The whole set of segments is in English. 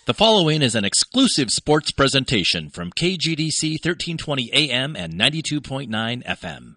The following is an exclusive sports presentation from KGDC 1320 AM and 92.9 FM.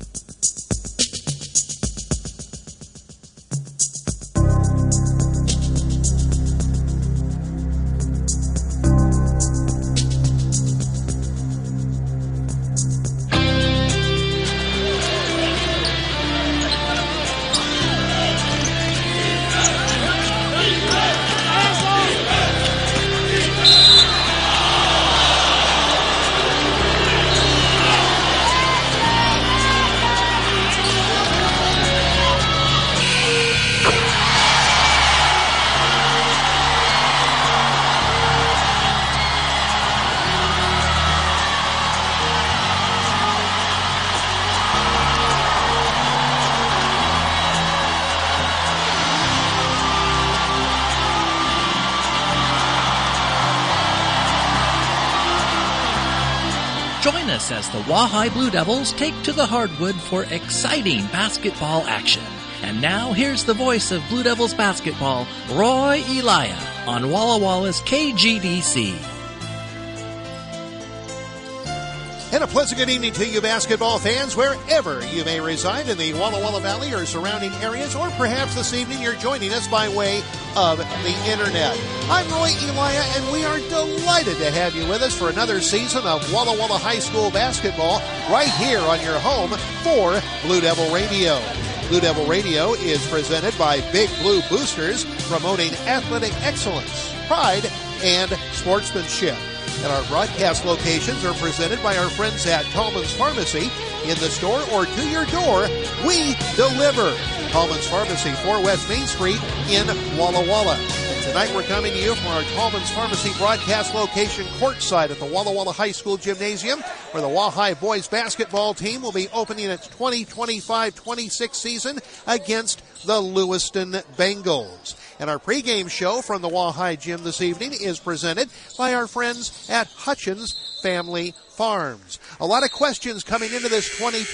Join us as the Wahai Blue Devils take to the hardwood for exciting basketball action. And now here's the voice of Blue Devils basketball, Roy Elia, on Walla Walla's KGDC. And a pleasant good evening to you basketball fans wherever you may reside in the Walla Walla Valley or surrounding areas, or perhaps this evening you're joining us by way of the internet. I'm Roy Elia, and we are delighted to have you with us for another season of Walla Walla High School basketball right here on your home for Blue Devil Radio. Blue Devil Radio is presented by Big Blue Boosters, promoting athletic excellence, pride, and sportsmanship. And our broadcast locations are presented by our friends at Tallman's Pharmacy. In the store or to your door, we deliver. Tallman's Pharmacy, 4 West Main Street in Walla Walla. And tonight we're coming to you from our Tallman's Pharmacy broadcast location courtside at the Walla Walla High School Gymnasium, where the Wahai boys basketball team will be opening its 2025-26 season against the Lewiston Bengals. And our pregame show from the Wahai Gym this evening is presented by our friends at Hutchins Family Farms. A lot of questions coming into this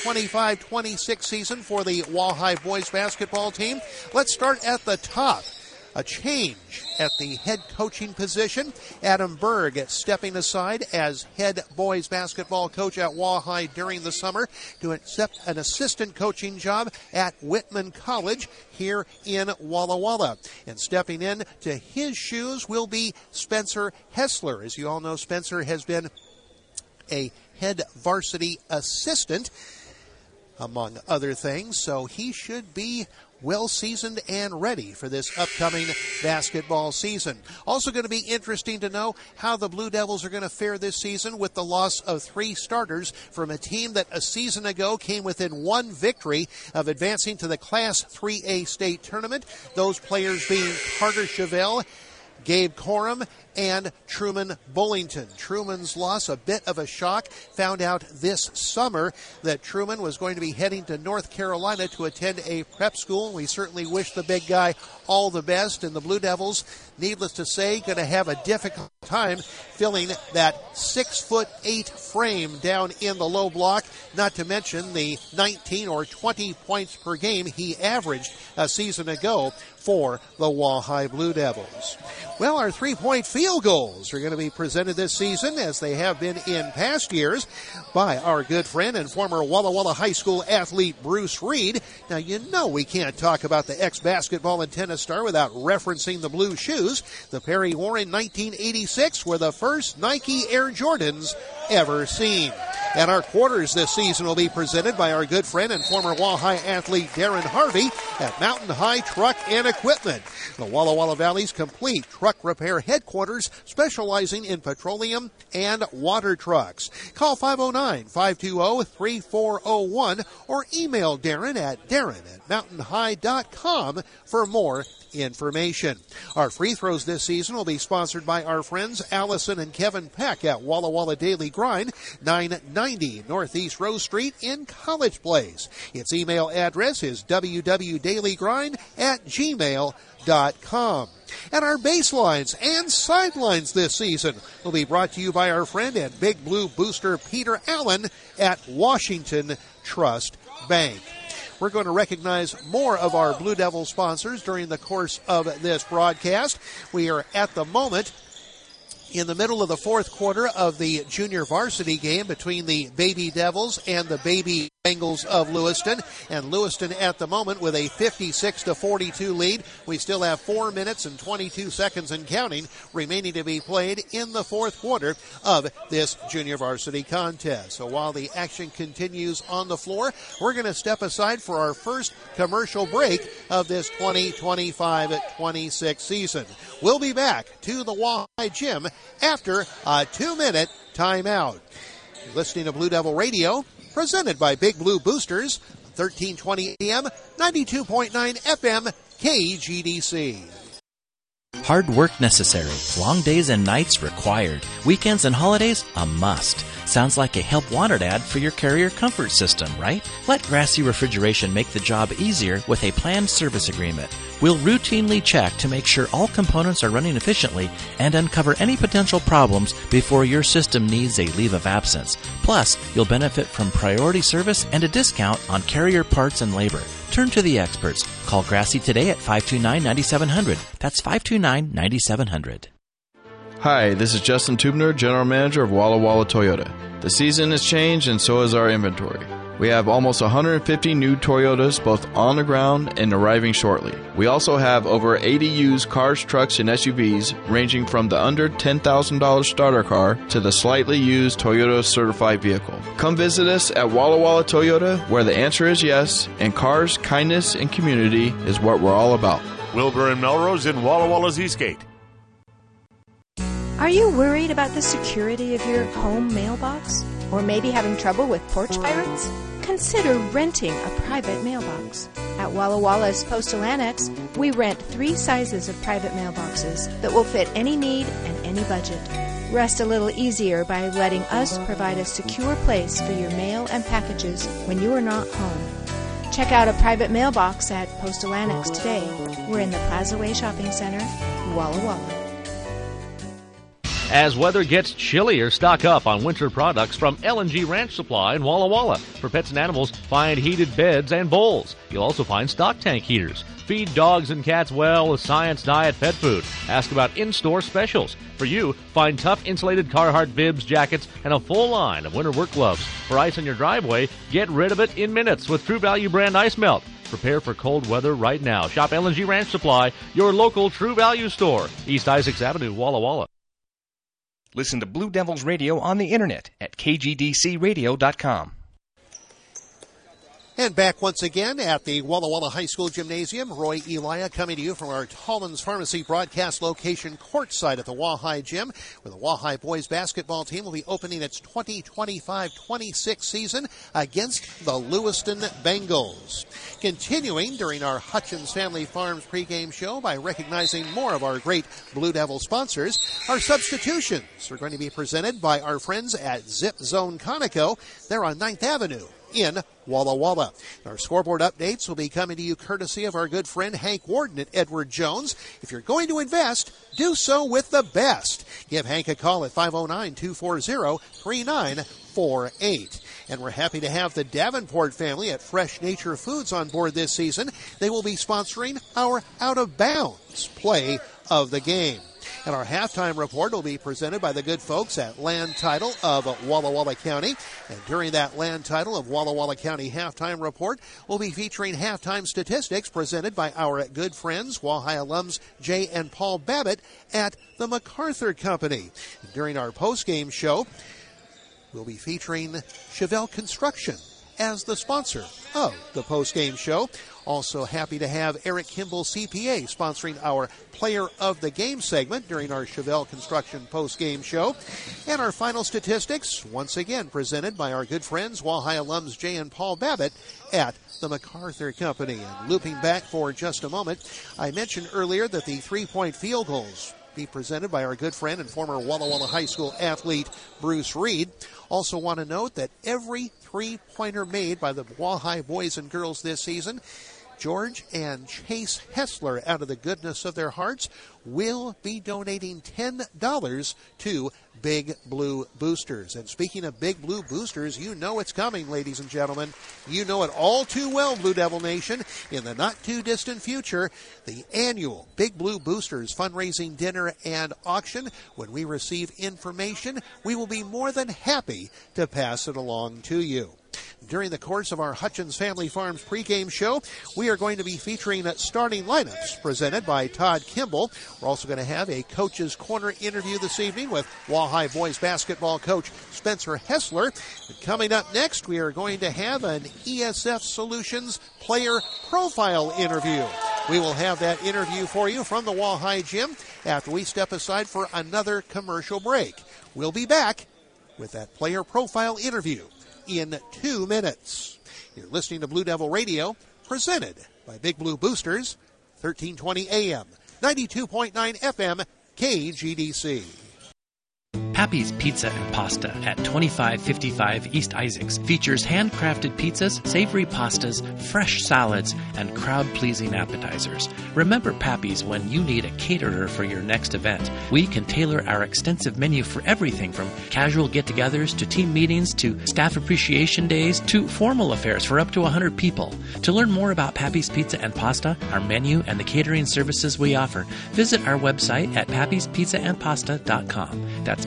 2025-26 season for the Wahai boys basketball team. Let's start at the top. A change at the head coaching position. Adam Berg stepping aside as head boys basketball coach at Wahai during the summer to accept an assistant coaching job at Whitman College here in Walla Walla. And stepping in to his shoes will be Spencer Hessler. As you all know, Spencer has been a head varsity assistant, among other things, so he should be well seasoned and ready for this upcoming basketball season. Also going to be interesting to know how the Blue Devils are going to fare this season with the loss of 3 starters from a team that a season ago came within 1 victory of advancing to the Class 3A state tournament. Those players being Carter Chevelle, Gabe Corum, and Truman Bullington. Truman's loss, a bit of a shock. Found out this summer that Truman was going to be heading to North Carolina to attend a prep school. We certainly wish the big guy all the best. And the Blue Devils, needless to say, going to have a difficult time filling that 6'8" frame down in the low block, not to mention the 19 or 20 points per game he averaged a season ago for the Wahai Blue Devils. Well, our 3-point field goals are going to be presented this season, as they have been in past years, by our good friend and former Walla Walla High School athlete Bruce Reed. Now, you know we can't talk about the ex-basketball and tennis star without referencing the blue shoes. The pair he wore in 1986 were the first Nike Air Jordans ever seen. And our quarters this season will be presented by our good friend and former Wahai athlete Darren Harvey at Mountain High Truck and Equipment, the Walla Walla Valley's complete truck repair headquarters, specializing in petroleum and water trucks. Call 509-520-3401 or email Darren at darren@mountainhigh.com for more information. Our free throws this season will be sponsored by our friends Allison and Kevin Peck at Walla Walla Daily Grind, 990 Northeast Rose Street in College Place. Its email address is www.dailygrind@gmail.com. And our baselines and sidelines this season will be brought to you by our friend and Big Blue Booster Peter Allen at Washington Trust Bank. We're going to recognize more of our Blue Devil sponsors during the course of this broadcast. We are at the moment in the middle of the fourth quarter of the junior varsity game between the Baby Devils and the Baby Bengals of Lewiston. And Lewiston at the moment with a 56-42 lead. We still have 4 minutes and 22 seconds and counting remaining to be played in the fourth quarter of this junior varsity contest. So while the action continues on the floor, we're going to step aside for our first commercial break of this 2025-26 season. We'll be back to the Walleye Gym after a 2-minute timeout. You're listening to Blue Devil Radio, presented by Big Blue Boosters, 1320 AM, 92.9 FM, KGDC. Hard work necessary. Long days and nights required. Weekends and holidays a must. Sounds like a Help Wanted ad for your Carrier comfort system, right? Let Grassy Refrigeration make the job easier with a planned service agreement. We'll routinely check to make sure all components are running efficiently and uncover any potential problems before your system needs a leave of absence. Plus, you'll benefit from priority service and a discount on Carrier parts and labor. Turn to the experts. Call Grassy today at 529-9700. That's 529-9700. Hi, this is Justin Tubner, General Manager of Walla Walla Toyota. The season has changed and so has our inventory. We have almost 150 new Toyotas both on the ground and arriving shortly. We also have over 80 used cars, trucks, and SUVs ranging from the under $10,000 starter car to the slightly used Toyota certified vehicle. Come visit us at Walla Walla Toyota, where the answer is yes, and cars, kindness, and community is what we're all about. Wilbur and Melrose in Walla Walla's Eastgate. Are you worried about the security of your home mailbox? Or maybe having trouble with porch pirates? Consider renting a private mailbox. At Walla Walla's Postal Annex, we rent 3 sizes of private mailboxes that will fit any need and any budget. Rest a little easier by letting us provide a secure place for your mail and packages when you are not home. Check out a private mailbox at Postal Annex today. We're in the Plaza Way Shopping Center, Walla Walla. As weather gets chillier, stock up on winter products from L&G Ranch Supply in Walla Walla. For pets and animals, find heated beds and bowls. You'll also find stock tank heaters. Feed dogs and cats well with Science Diet pet food. Ask about in-store specials. For you, find tough insulated Carhartt bibs, jackets, and a full line of winter work gloves. For ice on your driveway, get rid of it in minutes with True Value brand ice melt. Prepare for cold weather right now. Shop L&G Ranch Supply, your local True Value store. East Isaacs Avenue, Walla Walla. Listen to Blue Devils Radio on the internet at kgdcradio.com. And back once again at the Walla Walla High School Gymnasium, Roy Elia coming to you from our Tallman's Pharmacy broadcast location courtside at the Walleye Gym, where the Walleye boys basketball team will be opening its 2025-26 season against the Lewiston Bengals. Continuing during our Hutchins Family Farms pregame show by recognizing more of our great Blue Devil sponsors, our substitutions are going to be presented by our friends at Zip Zone Conoco. They're on 9th Avenue in Walla Walla. Our scoreboard updates will be coming to you courtesy of our good friend Hank Warden at Edward Jones. If you're going to invest, do so with the best. Give Hank a call at 509-240-3948. And we're happy to have the Davenport family at Fresh Nature Foods on board this season. They will be sponsoring our Out of Bounds play of the game. And our halftime report will be presented by the good folks at Land Title of Walla Walla County. And during that Land Title of Walla Walla County halftime report, we'll be featuring halftime statistics presented by our good friends, Wahai alums Jay and Paul Babbitt at the MacArthur Company. And during our postgame show, we'll be featuring Chevelle Construction as the sponsor of the postgame show. Also happy to have Eric Kimball CPA sponsoring our Player of the Game segment during our Chevelle Construction postgame show. And our final statistics, once again presented by our good friends, Wahai alums Jay and Paul Babbitt at the MacArthur Company. And looping back for just a moment, I mentioned earlier that the three-point field goals be presented by our good friend and former Walla Walla High School athlete Bruce Reed. Also want to note that every three-pointer made by the Walleye boys and girls this season George and Chase Hessler, out of the goodness of their hearts, will be donating $10 to Big Blue Boosters. And speaking of Big Blue Boosters, you know it's coming, ladies and gentlemen. You know it all too well, Blue Devil Nation. In the not-too-distant future, the annual Big Blue Boosters fundraising dinner and auction. When we receive information, we will be more than happy to pass it along to you. During the course of our Hutchins Family Farms pregame show, we are going to be featuring starting lineups presented by Todd Kimball. We're also going to have a Coach's Corner interview this evening with Walleye boys basketball coach Spencer Hessler. And coming up next, we are going to have an ESF Solutions player profile interview. We will have that interview for you from the Walleye Gym after we step aside for another commercial break. We'll be back with that player profile interview in 2 minutes. You're listening to Blue Devil Radio, presented by Big Blue Boosters, 1320 AM, 92.9 FM, KGDC. Pappy's Pizza and Pasta at 2555 East Isaacs features handcrafted pizzas, savory pastas, fresh salads, and crowd-pleasing appetizers. Remember Pappy's when you need a caterer for your next event. We can tailor our extensive menu for everything from casual get-togethers to team meetings to staff appreciation days to formal affairs for up to 100 people. To learn more about Pappy's Pizza and Pasta, our menu, and the catering services we offer, visit our website at pappyspizzaandpasta.com. That's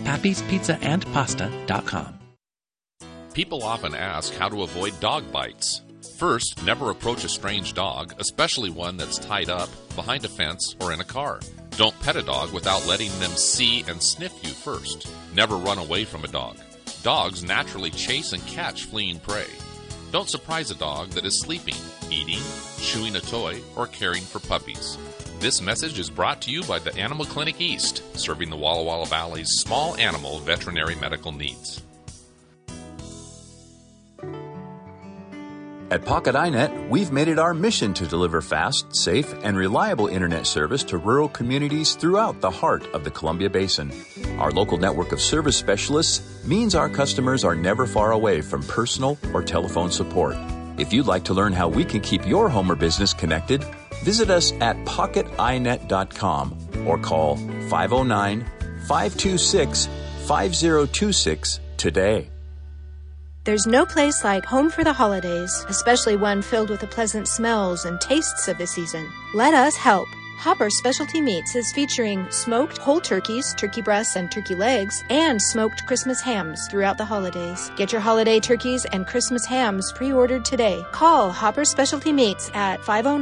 pappyspizzaandpasta.com. People often ask how to avoid dog bites. First, never approach a strange dog, especially one that's tied up, behind a fence, or in a car. Don't pet a dog without letting them see and sniff you first. Never run away from a dog. Dogs naturally chase and catch fleeing prey. Don't surprise a dog that is sleeping, eating, chewing a toy, or caring for puppies. This message is brought to you by the Animal Clinic East, serving the Walla Walla Valley's small animal veterinary medical needs. At Pocket iNet, we've made it our mission to deliver fast, safe, and reliable internet service to rural communities throughout the heart of the Columbia Basin. Our local network of service specialists means our customers are never far away from personal or telephone support. If you'd like to learn how we can keep your home or business connected, visit us at pocketinet.com or call 509-526-5026 today. There's no place like home for the holidays, especially one filled with the pleasant smells and tastes of the season. Let us help. Hopper Specialty Meats is featuring smoked whole turkeys, turkey breasts, and turkey legs, and smoked Christmas hams throughout the holidays. Get your holiday turkeys and Christmas hams pre-ordered today. Call Hopper Specialty Meats at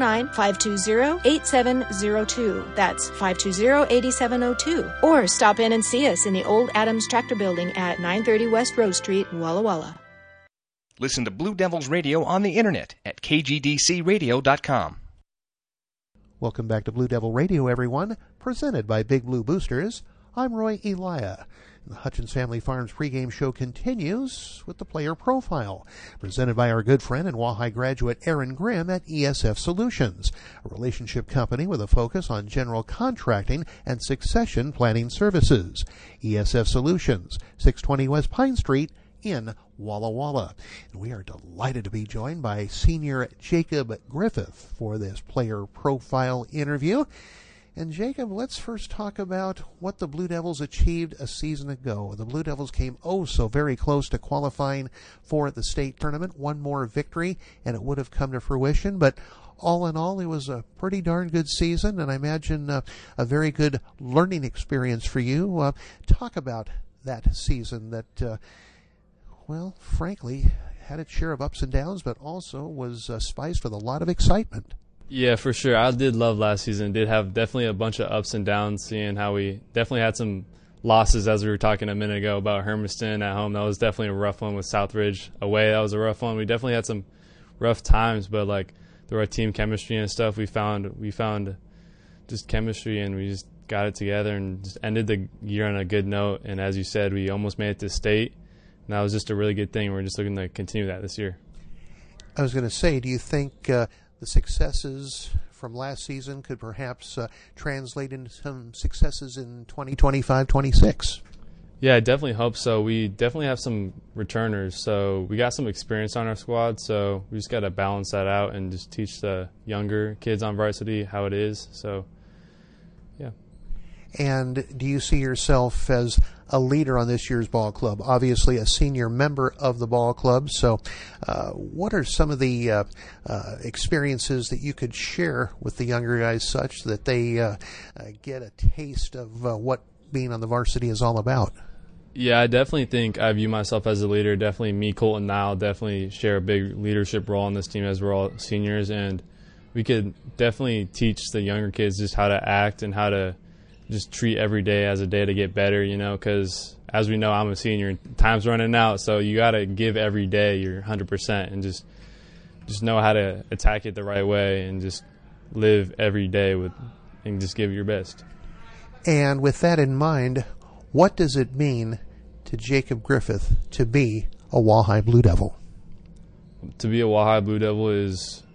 509-520-8702. That's 520-8702. Or stop in and see us in the old Adams Tractor Building at 930 West Rose Street, Walla Walla. Listen to Blue Devils Radio on the internet at kgdcradio.com. Welcome back to Blue Devil Radio, everyone, presented by Big Blue Boosters. I'm Roy Elia. The Hutchins Family Farms pregame show continues with the player profile, presented by our good friend and Walleye graduate Aaron Grimm at ESF Solutions, a relationship company with a focus on general contracting and succession planning services. ESF Solutions, 620 West Pine Street in Walla Walla. And we are delighted to be joined by Senior Jacob Griffith for this player profile interview. And Jacob, let's first talk about what the Blue Devils achieved a season ago. The Blue Devils came so very close to qualifying for the state tournament. One more victory and it would have come to fruition, but all in all, it was a pretty darn good season, and I imagine a very good learning experience for you. Talk about that season that well, frankly, had its share of ups and downs, but also was spiced with a lot of excitement. Yeah, for sure. I did love last season. Did have definitely a bunch of ups and downs, seeing how we definitely had some losses, as we were talking a minute ago about Hermiston at home. That was definitely a rough one. With Southridge away, that was a rough one. We definitely had some rough times, but like through our team chemistry and stuff, we found just chemistry, and we just got it together and just ended the year on a good note. And as you said, we almost made it to state. And that was just a really good thing. We're just looking to continue that this year. I was going to say, do you think the successes from last season could perhaps translate into some successes in 2025-26? Yeah, I definitely hope so. We definitely have some returners, so we got some experience on our squad, so we just got to balance that out and just teach the younger kids on varsity how it is. So, yeah. And do you see yourself as a leader on this year's ball club? Obviously a senior member of the ball club, so what are some of the experiences that you could share with the younger guys such that they get a taste of what being on the varsity is all about? Yeah, I definitely think I view myself as a leader. Definitely me, Colton, Nile definitely share a big leadership role on this team as we're all seniors, and we could definitely teach the younger kids just how to act and how to just treat every day as a day to get better, because as we know, I'm a senior and time's running out, so you got to give every day your 100% and just know how to attack it the right way and just live every day and just give your best. And with that in mind, what does it mean to Jacob Griffith to be a Walleye Blue Devil? To be a Walleye Blue Devil is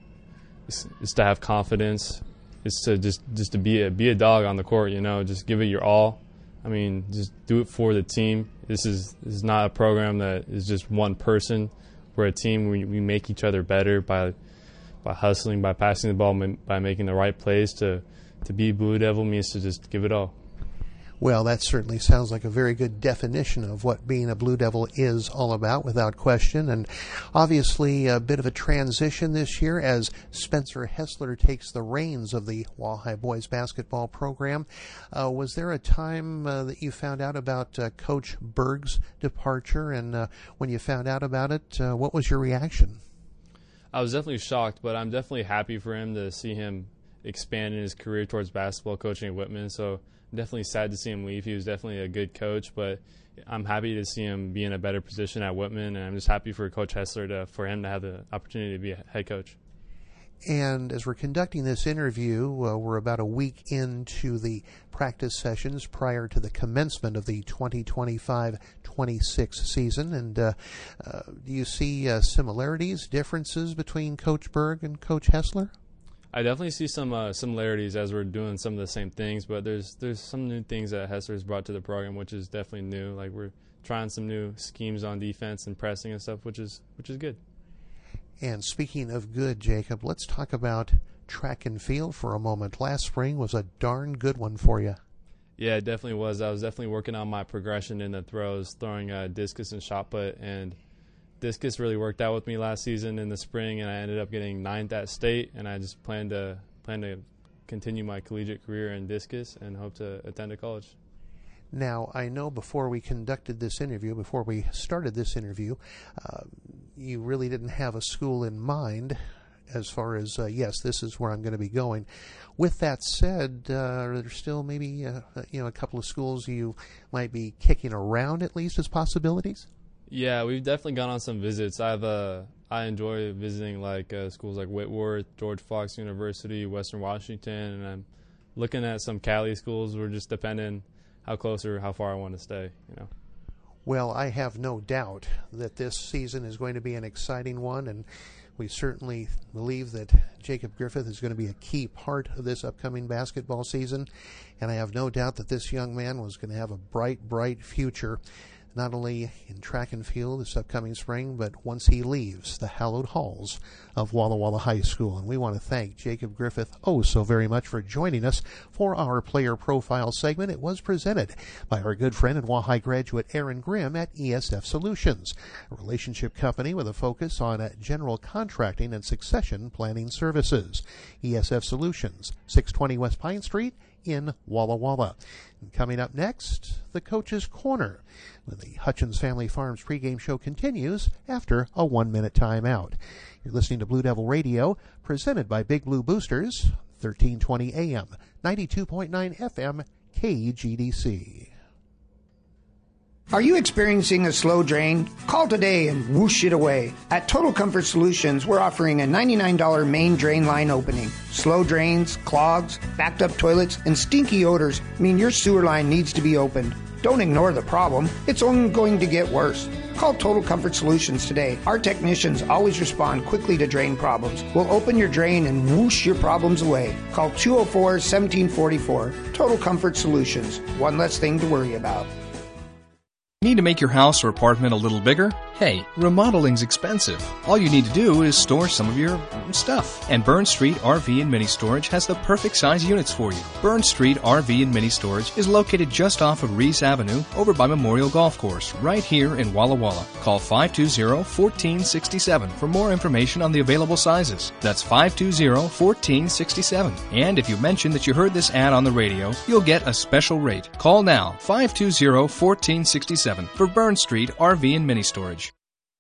to have confidence. It's to just to be a dog on the court, just give it your all. I mean, just do it for the team. This is not a program that is just one person. We're a team. We make each other better by hustling, by passing the ball, by making the right plays. To be Blue Devil means to just give it all. Well, that certainly sounds like a very good definition of what being a Blue Devil is all about, without question. And obviously a bit of a transition this year as Spencer Hessler takes the reins of the Walleye Boys basketball program. Was there a time that you found out about Coach Berg's departure? And when you found out about it, what was your reaction? I was definitely shocked, but I'm definitely happy for him to see him expand in his career towards basketball coaching at Whitman. So I'm definitely sad to see him leave. He was definitely a good coach, but I'm happy to see him be in a better position at Whitman, and I'm just happy for Coach Hessler for him to have the opportunity to be a head coach. And as we're conducting this interview, we're about a week into the practice sessions prior to the commencement of the 2025-26 season. And do you see similarities, differences between Coach Berg and Coach Hessler? I definitely see some similarities as we're doing some of the same things, but there's some new things that Hessler's brought to the program, which is definitely new. Like we're trying some new schemes on defense and pressing and stuff, which is good. And speaking of good, Jacob, let's talk about track and field for a moment. Last spring was a darn good one for you. Yeah, it definitely was. I was definitely working on my progression in the throws, throwing discus and shot put, and discus really worked out with me last season in the spring, and I ended up getting 9th at state, and I just plan to continue my collegiate career in discus and hope to attend a college. Now, I know before we started this interview, you really didn't have a school in mind as far as, yes, this is where I'm going to be going. With that said, are there still maybe a couple of schools you might be kicking around at least as possibilities? Yeah, we've definitely gone on some visits. I enjoy visiting schools like Whitworth, George Fox University, Western Washington, and I'm looking at some Cali schools. We're just depending how close or how far I want to stay, Well, I have no doubt that this season is going to be an exciting one, and we certainly believe that Jacob Griffith is going to be a key part of this upcoming basketball season, and I have no doubt that this young man was going to have a bright, bright future, not only in track and field this upcoming spring, but once he leaves the hallowed halls of Walla Walla High School. And we want to thank Jacob Griffith so very much for joining us for our player profile segment. It was presented by our good friend and Wahai graduate Aaron Grimm at ESF Solutions, a relationship company with a focus on general contracting and succession planning services. ESF Solutions, 620 West Pine Street in Walla Walla. And coming up next, the Coach's Corner, when the Hutchins Family Farms pregame show continues after a 1-minute timeout. You're listening to Blue Devil Radio, presented by Big Blue Boosters, 1320 AM, 92.9 FM, KGDC. Are you experiencing a slow drain? Call today and whoosh it away. At Total Comfort Solutions, we're offering a $99 main drain line opening. Slow drains, clogs, backed up toilets, and stinky odors mean your sewer line needs to be opened. Don't ignore the problem. It's only going to get worse. Call Total Comfort Solutions today. Our technicians always respond quickly to drain problems. We'll open your drain and whoosh your problems away. Call 204-1744. Total Comfort Solutions. One less thing to worry about. Need to make your house or apartment a little bigger? Hey, remodeling's expensive. All you need to do is store some of your stuff. And Burn Street RV and Mini Storage has the perfect size units for you. Burn Street RV and Mini Storage is located just off of Reese Avenue over by Memorial Golf Course, right here in Walla Walla. Call 520-1467 for more information on the available sizes. That's 520-1467. And if you mention that you heard this ad on the radio, you'll get a special rate. Call now, 520-1467. For Burn Street RV and Mini Storage.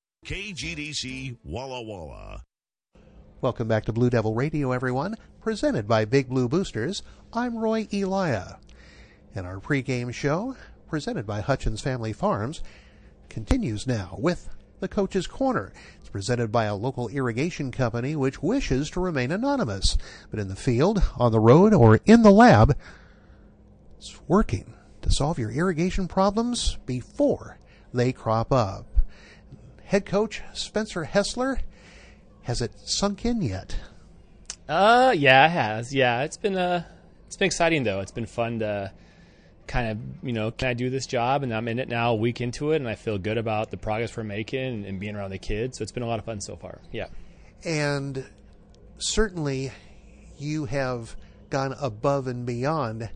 KGDC Walla Walla. Welcome back to Blue Devil Radio, everyone. Presented by Big Blue Boosters, I'm Roy Elia. And our pregame show, presented by Hutchins Family Farms, continues now with the Coach's Corner. It's presented by a local irrigation company which wishes to remain anonymous. But in the field, on the road, or in the lab, it's working to solve your irrigation problems before they crop up. Head coach Spencer Hessler, has it sunk in yet? Yeah, it has. Yeah, it's been exciting though. It's been fun to kind of, can I do this job? And I'm in it now, a week into it, and I feel good about the progress we're making and being around the kids. So it's been a lot of fun so far. Yeah. And certainly you have gone above and beyond,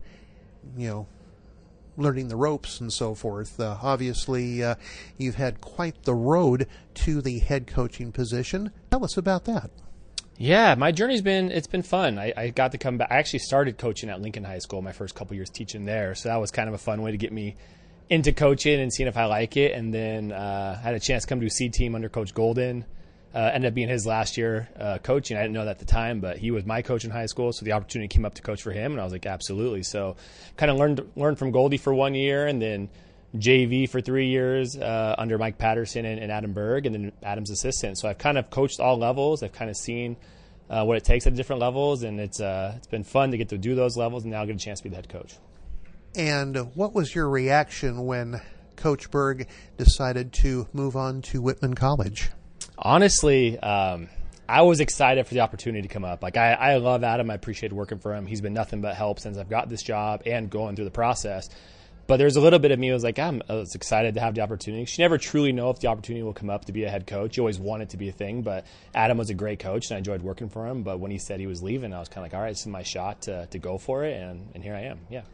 learning the ropes and so forth. Obviously, you've had quite the road to the head coaching position. Tell us about that. Yeah, my journey's been fun. I got to come back. I actually started coaching at Lincoln High School my first couple years teaching there, so that was kind of a fun way to get me into coaching and seeing if I like it. And then I had a chance to come to a C team under Coach Golden. Ended up being his last year coaching. I didn't know that at the time, but he was my coach in high school, so the opportunity came up to coach for him, and I was like, absolutely. So kind of learned from Goldie for 1 year, and then JV for 3 years under Mike Patterson and Adam Berg, and then Adam's assistant. So I've kind of coached all levels. I've kind of seen what it takes at different levels, and it's been fun to get to do those levels and now get a chance to be the head coach. And what was your reaction when Coach Berg decided to move on to Whitman College? Honestly, I was excited for the opportunity to come up. Like, I love Adam. I appreciate working for him. He's been nothing but help since I've got this job and going through the process. But there's a little bit of me was like, I was excited to have the opportunity. You never truly know if the opportunity will come up to be a head coach. You always want it to be a thing. But Adam was a great coach, and I enjoyed working for him. But when he said he was leaving, I was kind of like, all right, this is my shot to go for it. And here I am, yeah.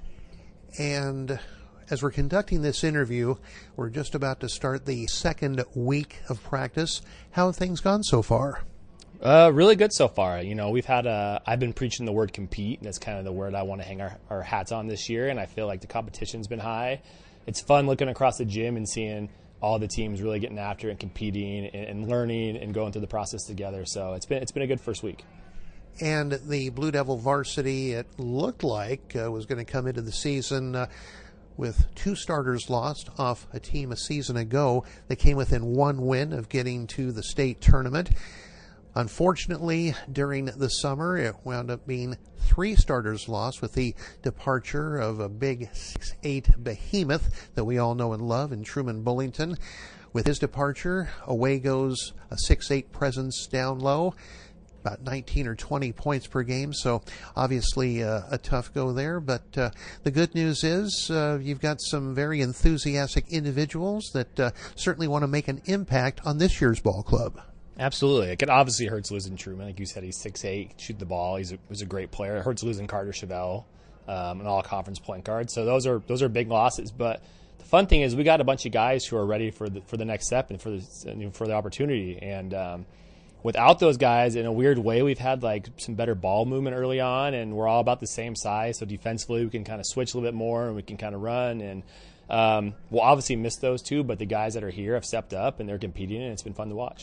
And as we're conducting this interview, we're just about to start the second week of practice. How have things gone so far? Really good so far. We've had I've been preaching the word compete. That's kind of the word I want to hang our hats on this year, and I feel like the competition's been high. It's fun looking across the gym and seeing all the teams really getting after it and competing and learning and going through the process together. So it's been a good first week. And the Blue Devil varsity, it looked like, was going to come into the season with 2 starters lost off a team a season ago. They came within 1 win of getting to the state tournament. Unfortunately, during the summer, it wound up being 3 starters lost with the departure of a big 6'8" behemoth that we all know and love in Truman Bullington. With his departure, away goes a 6'8" presence down low, about 19 or 20 points per game, so obviously a tough go there. But the good news is you've got some very enthusiastic individuals that certainly want to make an impact on this year's ball club. Absolutely. It obviously hurts losing Truman. Like you said, he's 6'8", shoot the ball. He was a great player. It hurts losing Carter Chevelle, an all-conference point guard. So those are big losses. But the fun thing is we got a bunch of guys who are ready for the next step and for the opportunity. And without those guys, in a weird way, we've had like some better ball movement early on, and we're all about the same size. So defensively, we can kind of switch a little bit more, and we can kind of run. And we'll obviously miss those two, but the guys that are here have stepped up, and they're competing, and it's been fun to watch.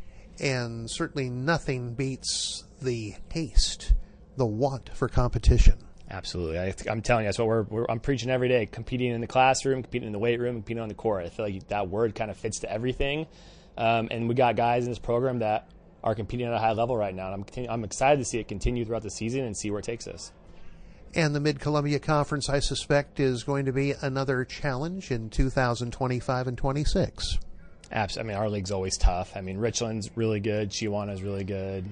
And certainly nothing beats the taste, the want for competition. Absolutely. I'm telling you, that's what I'm preaching every day. Competing in the classroom, competing in the weight room, competing on the court. I feel like that word kind of fits to everything. And we got guys in this program that are competing at a high level right now. And I'm excited to see it continue throughout the season and see where it takes us. And the Mid-Columbia Conference, I suspect, is going to be another challenge in 2025 and 26. Absolutely. I mean, our league's always tough. I mean, Richland's really good. Chihuahua's really good.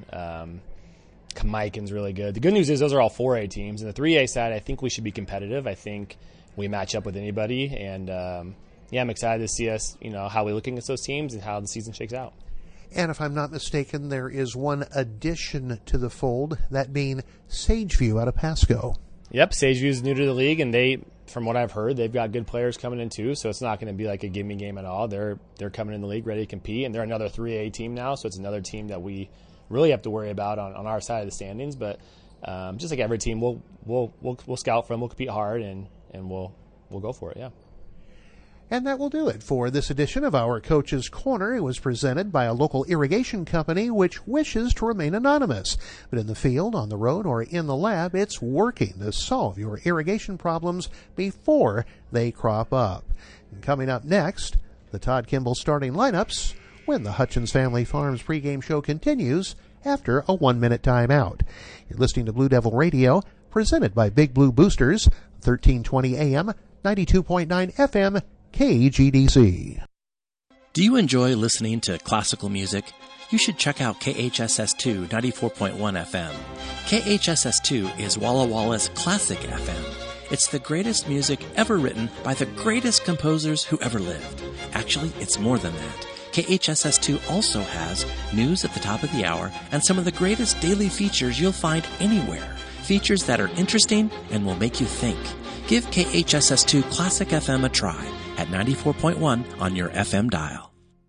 Kamaikan's really good. The good news is those are all 4A teams. And the 3A side, I think we should be competitive. I think we match up with anybody. And I'm excited to see us, how we look against those teams and how the season shakes out. And if I'm not mistaken, there is one addition to the fold, that being Sageview out of Pasco. Yep, Sageview is new to the league, and from what I've heard, they've got good players coming in too, so it's not going to be like a gimme game at all. They're coming in the league ready to compete, and they're another 3A team now, so it's another team that we really have to worry about on our side of the standings. But just like every team, we'll scout for them, we'll compete hard, and we'll go for it, yeah. And that will do it for this edition of our Coach's Corner. It was presented by a local irrigation company which wishes to remain anonymous. But in the field, on the road, or in the lab, it's working to solve your irrigation problems before they crop up. And coming up next, the Todd Kimball starting lineups when the Hutchins Family Farms pregame show continues after a 1-minute timeout. You're listening to Blue Devil Radio, presented by Big Blue Boosters, 1320 AM, 92.9 FM, KGDC. Do you enjoy listening to classical music? You should check out KHSS2 94.1 FM. KHSS2 is Walla Walla's classic FM. It's the greatest music ever written by the greatest composers who ever lived. Actually, it's more than that. KHSS2 also has news at the top of the hour and some of the greatest daily features you'll find anywhere. Features that are interesting and will make you think. Give KHSS2 Classic FM a try at 94.1 on your FM dial.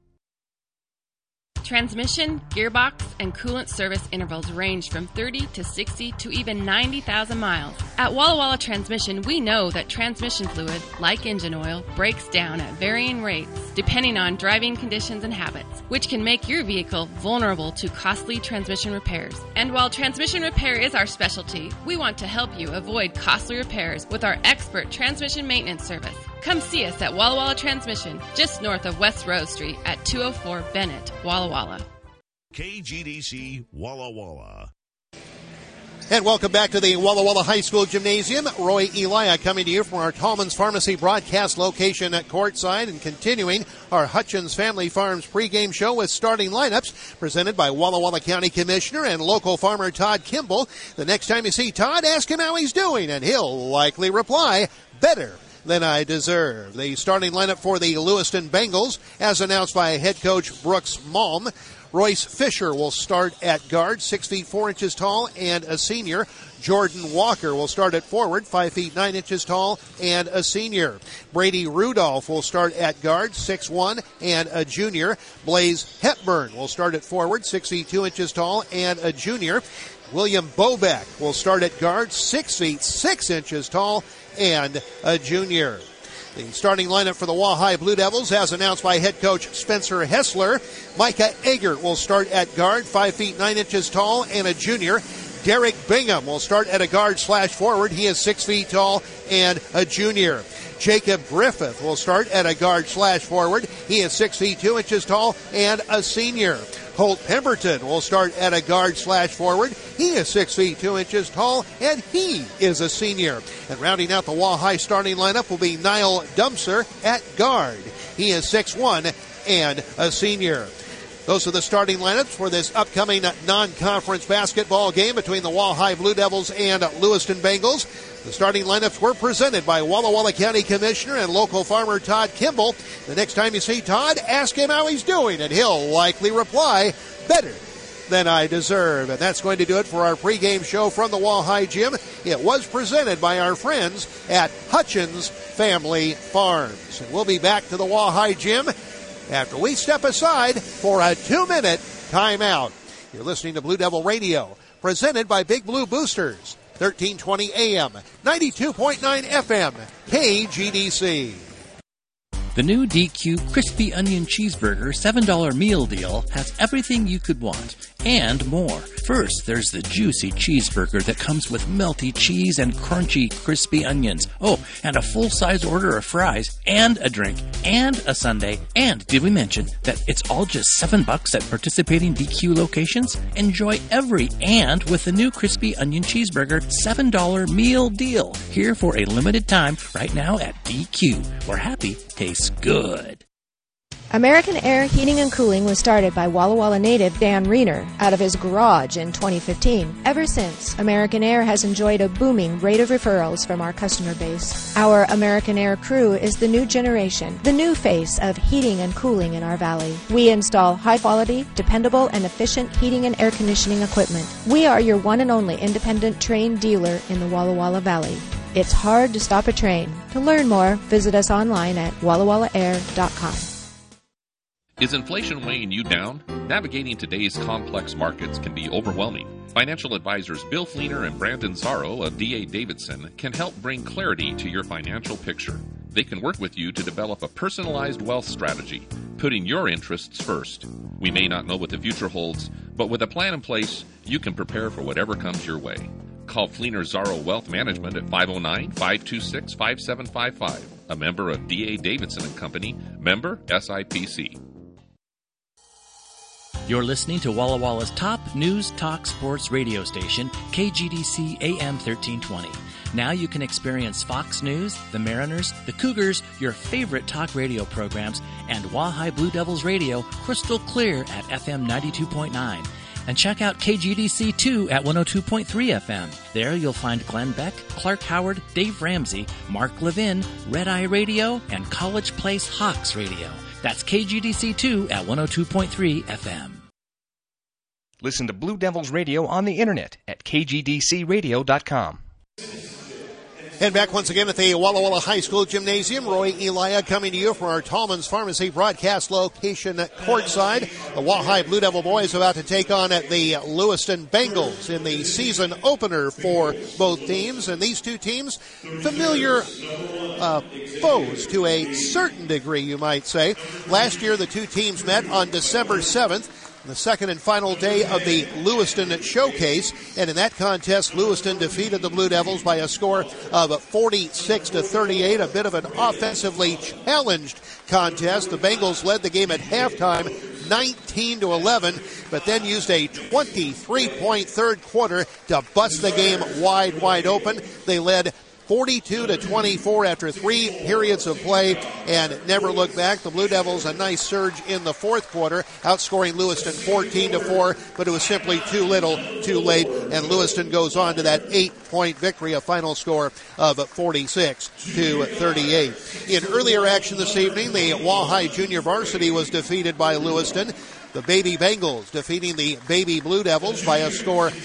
Transmission, gearbox, and coolant service intervals range from 30 to 60 to even 90,000 miles. At Walla Walla Transmission, we know that transmission fluid, like engine oil, breaks down at varying rates depending on driving conditions and habits, which can make your vehicle vulnerable to costly transmission repairs. And while transmission repair is our specialty, we want to help you avoid costly repairs with our expert transmission maintenance service. Come see us at Walla Walla Transmission, just north of West Rose Street at 204 Bennett, Walla Walla. KGDC Walla Walla. And welcome back to the Walla Walla High School Gymnasium. Roy Elia coming to you from our Tallman's Pharmacy broadcast location at courtside, and continuing our Hutchins Family Farms pregame show with starting lineups presented by Walla Walla County Commissioner and local farmer Todd Kimball. The next time you see Todd, ask him how he's doing, and he'll likely reply, better than I deserve. The starting lineup for the Lewiston Bengals, as announced by head coach Brooks Malm. Royce Fisher will start at guard, 6 feet 4 inches tall and a senior. Jordan Walker will start at forward, 5 feet 9 inches tall and a senior. Brady Rudolph will start at guard, 6'1" and a junior. Blaze Hepburn will start at forward, 6 feet 2 inches tall and a junior. William Bobeck will start at guard, 6 feet 6 inches tall and a junior. The starting lineup for the Wahai Blue Devils, as announced by head coach Spencer Hessler. Micah Eggert will start at guard, 5 feet 9 inches tall and a junior. Derek Bingham will start at a guard/forward. He is 6 feet tall and a junior. Jacob Griffith will start at a guard/forward. He is 6 feet 2 inches tall and a senior. Holt Pemberton will start at a guard/forward. He is 6 feet 2 inches tall, and he is a senior. And rounding out the Wahai starting lineup will be Niall Dumpser at guard. He is 6'1" and a senior. Those are the starting lineups for this upcoming non-conference basketball game between the Wahai Blue Devils and Lewiston Bengals. The starting lineups were presented by Walla Walla County Commissioner and local farmer Todd Kimball. The next time you see Todd, ask him how he's doing, and he'll likely reply, better than I deserve. And that's going to do it for our pregame show from the Wahai Gym. It was presented by our friends at Hutchins Family Farms. And we'll be back to the Wahai Gym after we step aside for a 2-minute timeout. You're listening to Blue Devil Radio, presented by Big Blue Boosters, 1320 AM, 92.9 FM, KGDC. The new DQ Crispy Onion Cheeseburger $7 meal deal has everything you could want and more. First, there's the juicy cheeseburger that comes with melty cheese and crunchy crispy onions. Oh, and a full-size order of fries and a drink and a sundae. And did we mention that it's all just $7 at participating DQ locations? Enjoy every and with the new Crispy Onion Cheeseburger $7 meal deal. Here for a limited time right now at DQ, where happy tastes good. American Air Heating and Cooling was started by Walla Walla native Dan Reiner out of his garage in 2015. Ever since, American Air has enjoyed a booming rate of referrals from our customer base. Our American Air crew is the new generation, the new face of heating and cooling in our valley. We install high-quality, dependable, and efficient heating and air conditioning equipment. We are your one and only independent train dealer in the Walla Walla Valley. It's hard to stop a train. To learn more, visit us online at wallawallaair.com. Is inflation weighing you down? Navigating today's complex markets can be overwhelming. Financial advisors Bill Fleener and Brandon Zarro of D.A. Davidson can help bring clarity to your financial picture. They can work with you to develop a personalized wealth strategy, putting your interests first. We may not know what the future holds, but with a plan in place, you can prepare for whatever comes your way. Call Fleener Zarro Wealth Management at 509-526-5755. A member of D.A. Davidson & Company, member SIPC. You're listening to Walla Walla's top news talk sports radio station, KGDC AM 1320. Now you can experience Fox News, the Mariners, the Cougars, your favorite talk radio programs, and Wahai Blue Devils Radio crystal clear at FM 92.9. And check out KGDC2 at 102.3 FM. There you'll find Glenn Beck, Clark Howard, Dave Ramsey, Mark Levin, Red Eye Radio, and College Place Hawks Radio. That's KGDC2 at 102.3 FM. Listen to Blue Devils Radio on the internet at kgdcradio.com. And back once again at the Walla Walla High School Gymnasium, Roy Elia coming to you from our Tallman's Pharmacy broadcast location courtside. The Wahai Blue Devil boys about to take on the Lewiston Bengals in the season opener for both teams. And these two teams, familiar foes to a certain degree, you might say. Last year, the two teams met on December 7th. The second and final day of the Lewiston Showcase, and in that contest, Lewiston defeated the Blue Devils by a score of 46-38, a bit of an offensively challenged contest. The Bengals led the game at halftime 19-11, but then used a 23-point third quarter to bust the game wide open. They led 42-24 after 3 periods of play and never looked back. The Blue Devils, a nice surge in the fourth quarter, outscoring Lewiston 14-4, but it was simply too little, too late, and Lewiston goes on to that 8-point victory, a final score of 46-38. In earlier action this evening, the Wahai Junior Varsity was defeated by Lewiston. The Baby Bengals defeating the Baby Blue Devils by a score of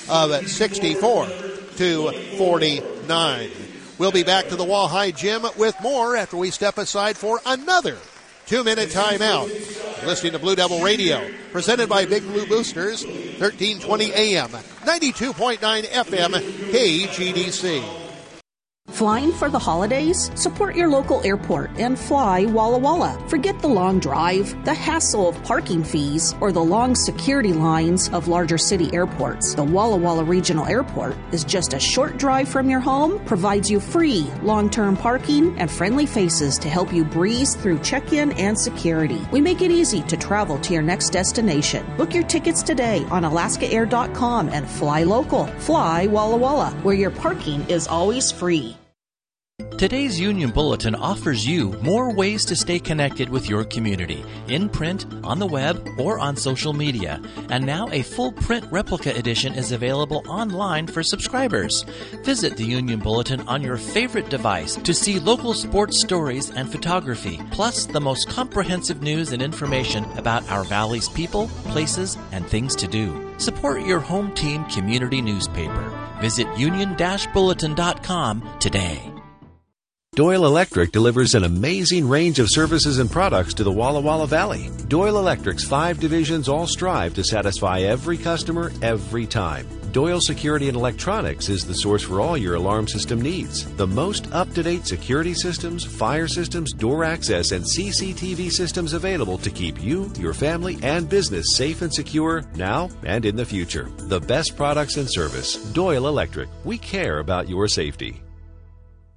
64-49. We'll be back to the Wahai Gym with more after we step aside for another 2-minute timeout. Listening to Blue Devil Radio, presented by Big Blue Boosters, 1320 AM, 92.9 FM, KGDC. Flying for the holidays? Support your local airport and fly Walla Walla. Forget the long drive, the hassle of parking fees, or the long security lines of larger city airports. The Walla Walla Regional Airport is just a short drive from your home, provides you free long-term parking and friendly faces to help you breeze through check-in and security. We make it easy to travel to your next destination. Book your tickets today on alaskaair.com and fly local. Fly Walla Walla, where your parking is always free. Today's Union Bulletin offers you more ways to stay connected with your community, in print, on the web, or on social media. And now a full print replica edition is available online for subscribers. Visit the Union Bulletin on your favorite device to see local sports stories and photography, plus the most comprehensive news and information about our valley's people, places, and things to do. Support your home team community newspaper. Visit union-bulletin.com today. Doyle Electric delivers an amazing range of services and products to the Walla Walla Valley. Doyle Electric's 5 divisions all strive to satisfy every customer every time. Doyle Security and Electronics is the source for all your alarm system needs. The most up-to-date security systems, fire systems, door access, and CCTV systems available to keep you, your family, and business safe and secure now and in the future. The best products and service. Doyle Electric. We care about your safety.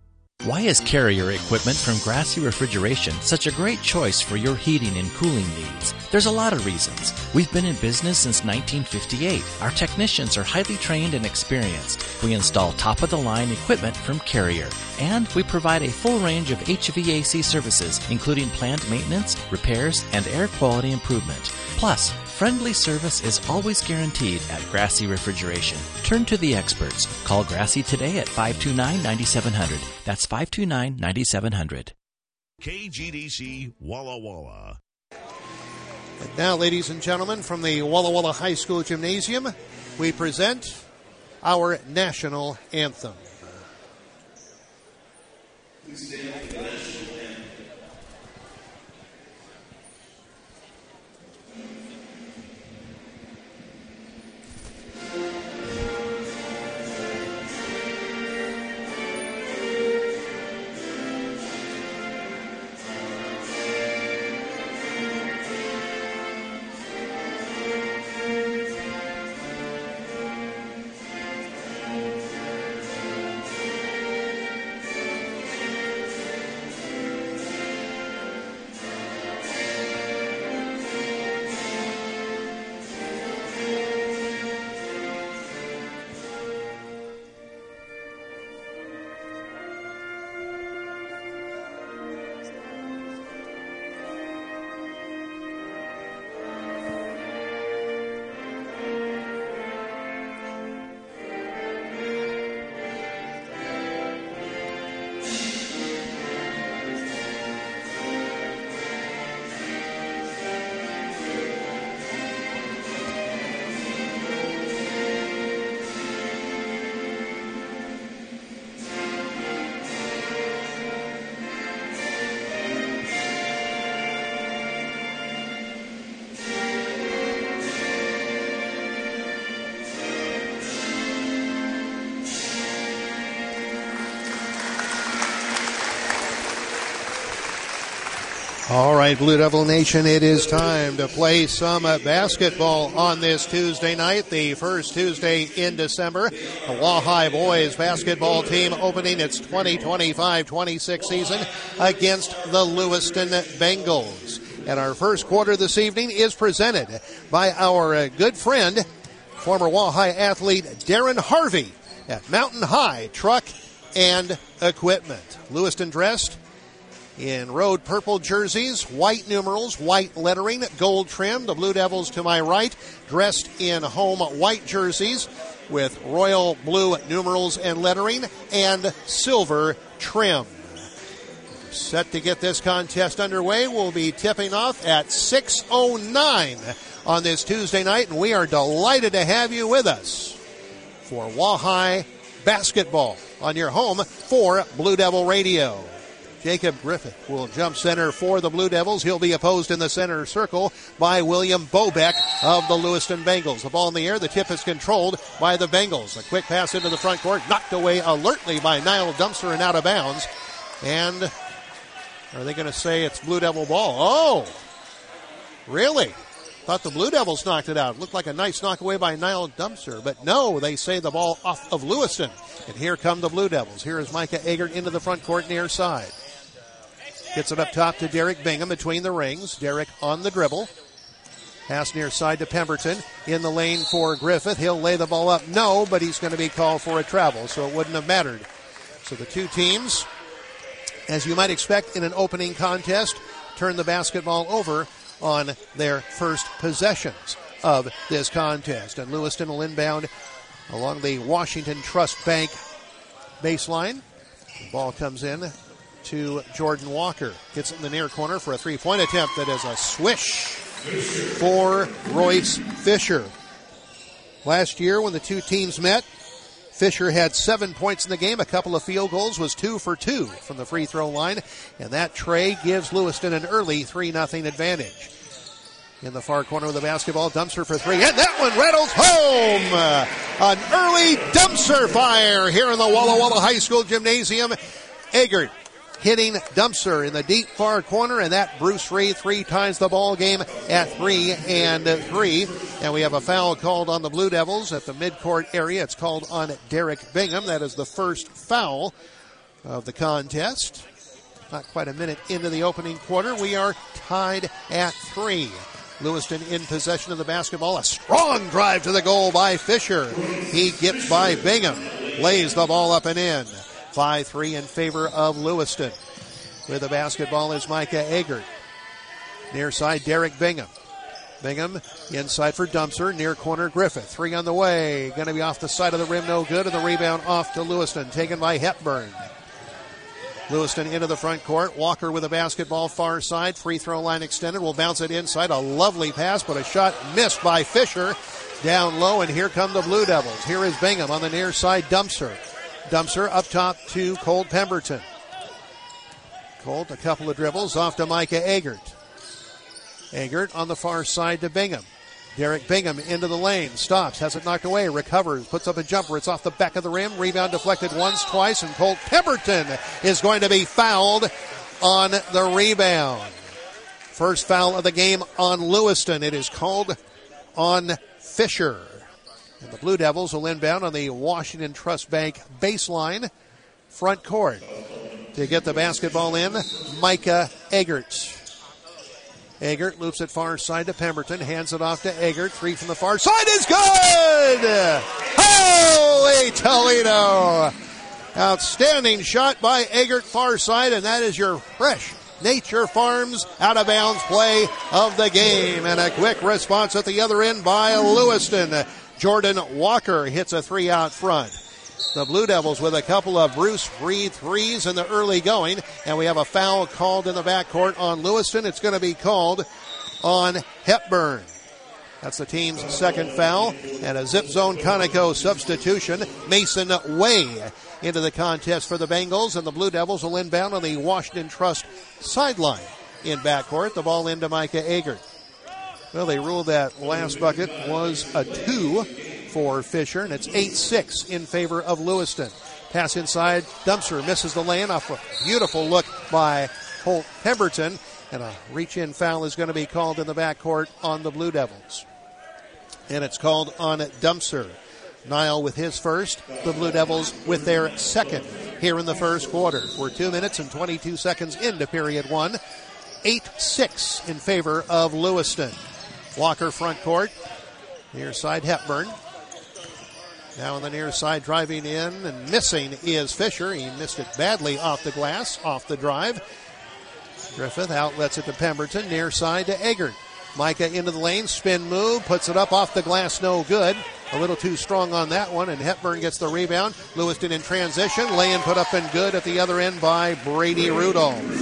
Why is Carrier equipment from Grassy Refrigeration such a great choice for your heating and cooling needs? There's a lot of reasons. We've been in business since 1958. Our technicians are highly trained and experienced. We install top-of-the-line equipment from Carrier. And we provide a full range of HVAC services, including planned maintenance, repairs, and air quality improvement. Plus, friendly service is always guaranteed at Grassy Refrigeration. Turn to the experts. Call Grassy today at 529-9700. That's 529-9700. KGDC Walla Walla. And now, ladies and gentlemen, from the Walla Walla High School Gymnasium, we present our national anthem. Please stand for the national anthem. All right, Blue Devil Nation, it is time to play some basketball on this Tuesday night, the first Tuesday in December. The Wahai boys basketball team opening its 2025-26 season against the Lewiston Bengals. And our first quarter this evening is presented by our good friend, former Wahai athlete Darren Harvey at Mountain High Truck and Equipment. Lewiston dressed in road purple jerseys, white numerals, white lettering, gold trim. The Blue Devils to my right, dressed in home white jerseys with royal blue numerals and lettering and silver trim. Set to get this contest underway. We'll be tipping off at 6:09 on this Tuesday night, and we are delighted to have you with us for Wahai basketball on your home for Blue Devil Radio. Jacob Griffith will jump center for the Blue Devils. He'll be opposed in the center circle by William Bobeck of the Lewiston Bengals. The ball in the air. The tip is controlled by the Bengals. A quick pass into the front court, knocked away alertly by Niall Dumpster and out of bounds. And are they going to say it's Blue Devil ball? Oh, really? Thought the Blue Devils knocked it out. Looked like a nice knock away by Niall Dumpster. But no, they say the ball off of Lewiston. And here come the Blue Devils. Here is Micah Eggert into the front court near side. Gets it up top to Derek Bingham between the rings. Derek on the dribble. Pass near side to Pemberton. In the lane for Griffith. He'll lay the ball up. No, but he's going to be called for a travel, so it wouldn't have mattered. So the two teams, as you might expect in an opening contest, turn the basketball over on their first possessions of this contest. And Lewiston will inbound along the Washington Trust Bank baseline. The ball comes in to Jordan Walker. Gets it in the near corner for a three-point attempt that is a swish for Royce Fisher. Last year when the two teams met, Fisher had 7 points in the game, a couple of field goals, was 2 for 2 from the free throw line, and that tray gives Lewiston an early 3-0 advantage. In the far corner of the basketball, Dumpster for three, and that one rattles home! An early Dumpster fire here in the Walla Walla High School Gymnasium. Eggert hitting Dumpster in the deep far corner, and that Bruce Ray 3 ties the ball game at 3-3. And we have a foul called on the Blue Devils at the midcourt area. It's called on Derek Bingham. That is the first foul of the contest. Not quite a minute into the opening quarter. We are tied at 3. Lewiston in possession of the basketball. A strong drive to the goal by Fisher. He gets by Bingham. Lays the ball up and in. 5-3 in favor of Lewiston. With the basketball is Micah Eggert. Near side, Derek Bingham. Bingham inside for Dumpster. Near corner, Griffith. 3 on the way. Going to be off the side of the rim. No good. And the rebound off to Lewiston. Taken by Hepburn. Lewiston into the front court. Walker with the basketball far side. Free throw line extended. Will bounce it inside. A lovely pass, but a shot missed by Fisher. Down low, and here come the Blue Devils. Here is Bingham on the near side. Dumpster. Dumpster up top to Colt Pemberton. Colt, a couple of dribbles off to Micah Eggert. Eggert on the far side to Bingham. Derek Bingham into the lane. Stops. Has it knocked away. Recovers. Puts up a jumper. It's off the back of the rim. Rebound deflected once, twice, and Colt Pemberton is going to be fouled on the rebound. First foul of the game on Lewiston. It is called on Fisher. And the Blue Devils will inbound on the Washington Trust Bank baseline front court. To get the basketball in, Micah Eggert. Eggert loops it far side to Pemberton. Hands it off to Eggert. 3 from the far side is good! Holy Toledo! Outstanding shot by Eggert far side, and that is your fresh Nature Farms out-of-bounds play of the game. And a quick response at the other end by Lewiston. Jordan Walker hits a 3 out front. The Blue Devils with a couple of Bruce Reed threes in the early going, and we have a foul called in the backcourt on Lewiston. It's going to be called on Hepburn. That's the team's second foul, and a zip zone Conoco substitution. Mason Way into the contest for the Bengals, and the Blue Devils will inbound on the Washington Trust sideline in backcourt. The ball into Micah Eggert. Well, they ruled that last bucket was a 2 for Fisher, and it's 8-6 in favor of Lewiston. Pass inside, Dumpster misses the lane off a beautiful look by Colt Pemberton, and a reach-in foul is going to be called in the backcourt on the Blue Devils. And it's called on Dumpster. Nile with his first, the Blue Devils with their second here in the first quarter. We're 2 minutes and 22 seconds into period 1. 8-6 in favor of Lewiston. Walker front court. Near side Hepburn. Now on the near side driving in and missing is Fisher. He missed it badly off the glass, off the drive. Griffith outlets it to Pemberton. Near side to Eggert. Micah into the lane, spin move, puts it up off the glass, no good. A little too strong on that one, and Hepburn gets the rebound. Lewiston in transition, lay-in put up and good at the other end by Brady Rudolph.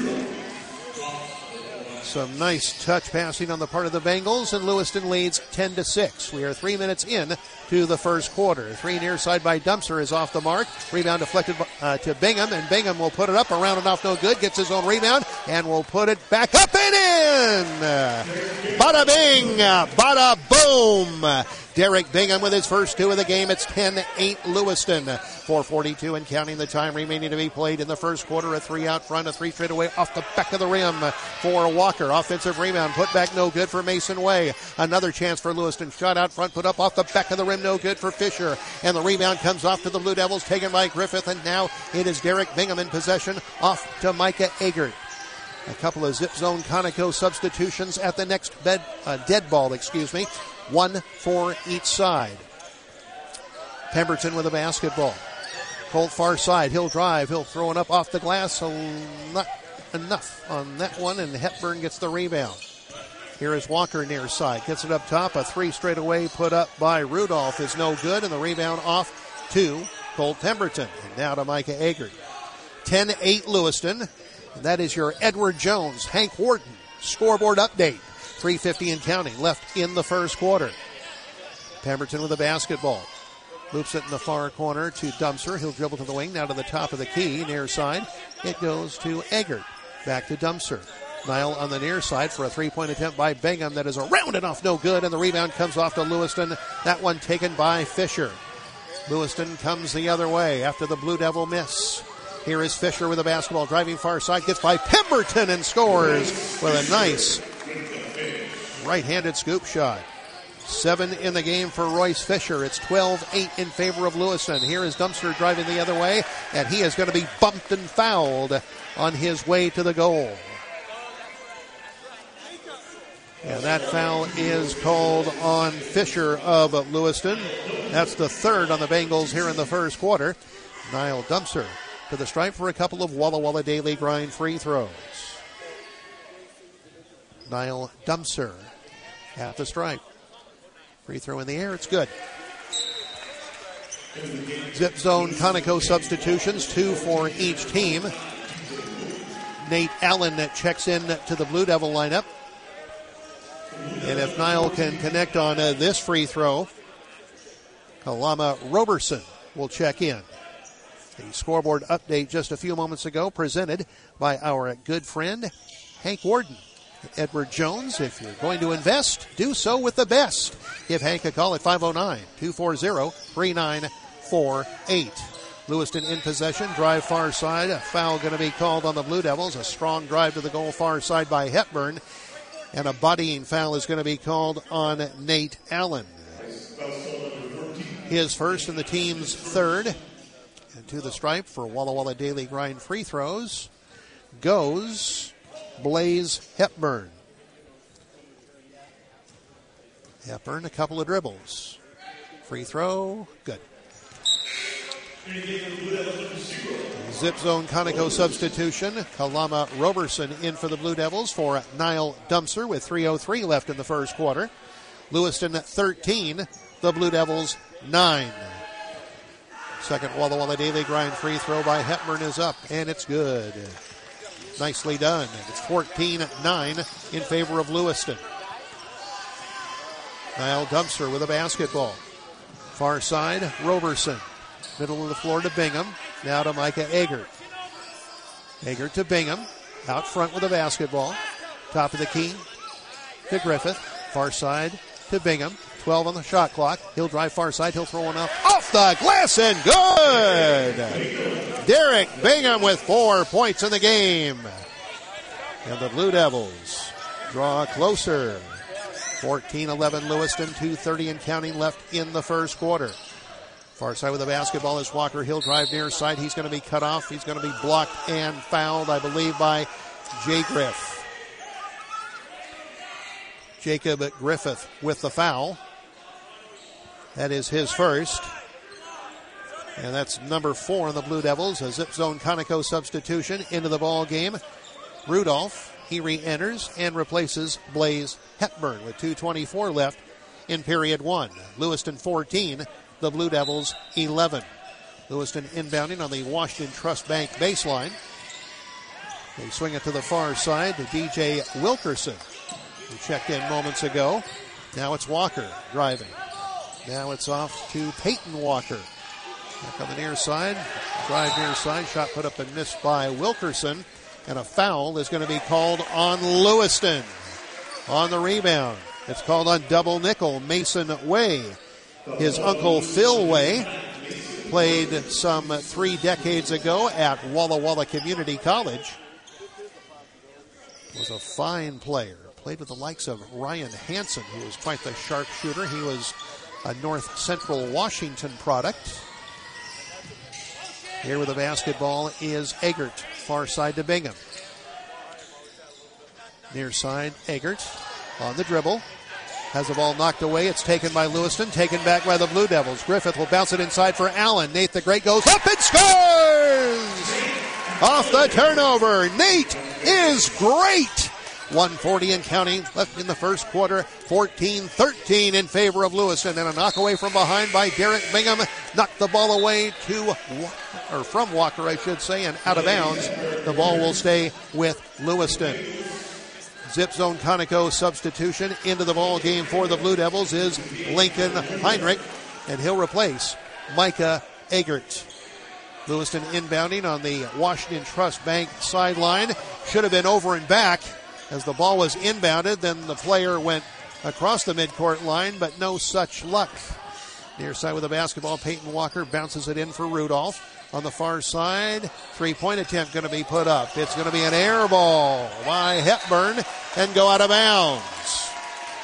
Some nice touch passing on the part of the Bengals, and Lewiston leads 10-6. We are 3 minutes in to the first quarter. 3 near side by Dumpster is off the mark. Rebound deflected to Bingham, and Bingham will put it up, around and off, no good. Gets his own rebound, and will put it back up and in. Bada bing, bada boom. Derek Bingham with his first 2 of the game. It's 10-8 Lewiston. 4:42 and counting the time remaining to be played in the first quarter. A 3 out front, a 3 straight away off the back of the rim for Walker. Offensive rebound, put back no good for Mason Way. Another chance for Lewiston. Shot out front, put up off the back of the rim, no good for Fisher. And the rebound comes off to the Blue Devils, taken by Griffith. And now it is Derek Bingham in possession, off to Micah Eggert. A couple of zip zone Conoco substitutions at the next dead ball, 1 for each side. Pemberton with a basketball. Colt far side. He'll drive. He'll throw it up off the glass. So not enough on that one, and Hepburn gets the rebound. Here is Walker near side. Gets it up top. A 3 straight away put up by Rudolph is no good, and the rebound off to Colt Pemberton. And now to Micah Eggert. 10-8 Lewiston. And that is your Edward Jones, Hank Wharton scoreboard update. 3:50 and counting left in the first quarter. Pemberton with the basketball. Loops it in the far corner to Dumpster. He'll dribble to the wing, now to the top of the key, near side. It goes to Eggert. Back to Dumpster. Nile on the near side for a 3-point attempt by Bingham. That is around and off, no good, and the rebound comes off to Lewiston. That one taken by Fisher. Lewiston comes the other way after the Blue Devil miss. Here is Fisher with the basketball, driving far side, gets by Pemberton and scores with a nice right-handed scoop shot. 7 in the game for Royce Fisher. It's 12-8 in favor of Lewiston. Here is Dumpster driving the other way, and he is going to be bumped and fouled on his way to the goal. And that foul is called on Fisher of Lewiston. That's the third on the Bengals here in the first quarter. Niall Dumpster to the stripe for a couple of Walla Walla Daily Grind free throws. Niall Dumpster at the stripe. Free throw in the air, it's good. Zip zone Conoco substitutions, 2 for each team. Nate Allen checks in to the Blue Devil lineup. And if Niall can connect on this free throw, Kalama Roberson will check in. The scoreboard update just a few moments ago presented by our good friend Hank Warden. Edward Jones, if you're going to invest, do so with the best. Give Hank a call at 509-240-3948. Lewiston in possession, drive far side. A foul going to be called on the Blue Devils. A strong drive to the goal far side by Hepburn. And a bodying foul is going to be called on Nate Allen. His first and the team's third. And to the stripe for Walla Walla Daily Grind free throws goes Blaze Hepburn. Hepburn, a couple of dribbles. Free throw, good. Zip zone Conoco substitution. Kalama Roberson in for the Blue Devils for Niall Dumpster with 3:03 left in the first quarter. Lewiston 13, the Blue Devils 9. Second Walla Walla Daily Grind free throw by Hepburn is up, and it's good. Nicely done. It's 14-9 in favor of Lewiston. Niall Dumpster with a basketball. Far side, Roberson. Middle of the floor to Bingham. Now to Micah Eggert. Eggert to Bingham. Out front with a basketball. Top of the key to Griffith. Far side to Bingham. 12 on the shot clock. He'll drive far side. He'll throw one up off the glass and good. Derek Bingham with 4 points in the game. And the Blue Devils draw closer. 14-11 Lewiston. 2:30 and counting left in the first quarter. Far side with the basketball is Walker. He'll drive near side. He's going to be cut off. He's going to be blocked and fouled, I believe, by Jay Griff. Jacob Griffith with the foul. That is his first. And that's number 4 on the Blue Devils. A zip zone Conoco substitution into the ball game. Rudolph, he re-enters and replaces Blaze Hepburn with 2:24 left in period 1. Lewiston 14. The Blue Devils 11. Lewiston inbounding on the Washington Trust Bank baseline. They swing it to the far side to DJ Wilkerson, who checked in moments ago. Now it's Walker driving. Now it's off to Peyton Walker. Back on the near side. Drive near side. Shot put up and missed by Wilkerson. And a foul is going to be called on Lewiston. On the rebound, it's called on double nickel Mason Way. His uncle Phil Way played some 3 decades ago at Walla Walla Community College. Was a fine player. Played with the likes of Ryan Hansen, who was quite the sharpshooter. He was a North Central Washington product. Here with the basketball is Eggert. Far side to Bingham. Near side, Eggert on the dribble. Has the ball knocked away. It's taken by Lewiston. Taken back by the Blue Devils. Griffith will bounce it inside for Allen. Nate the Great goes up and scores! Off the turnover. Nate is great. 1:40 and counting left in the first quarter. 14-13 in favor of Lewiston. And a knock away from behind by Derek Bingham. Knocked the ball away from Walker, I should say, and out of bounds. The ball will stay with Lewiston. Zip zone Conoco substitution into the ball game for the Blue Devils is Lincoln Heinrich, and he'll replace Micah Eggert. Lewiston inbounding on the Washington Trust Bank sideline. Should have been over and back as the ball was inbounded. Then the player went across the midcourt line, but no such luck. Near side with the basketball, Peyton Walker bounces it in for Rudolph. On the far side, 3-point attempt going to be put up. It's going to be an air ball by Hepburn and go out of bounds.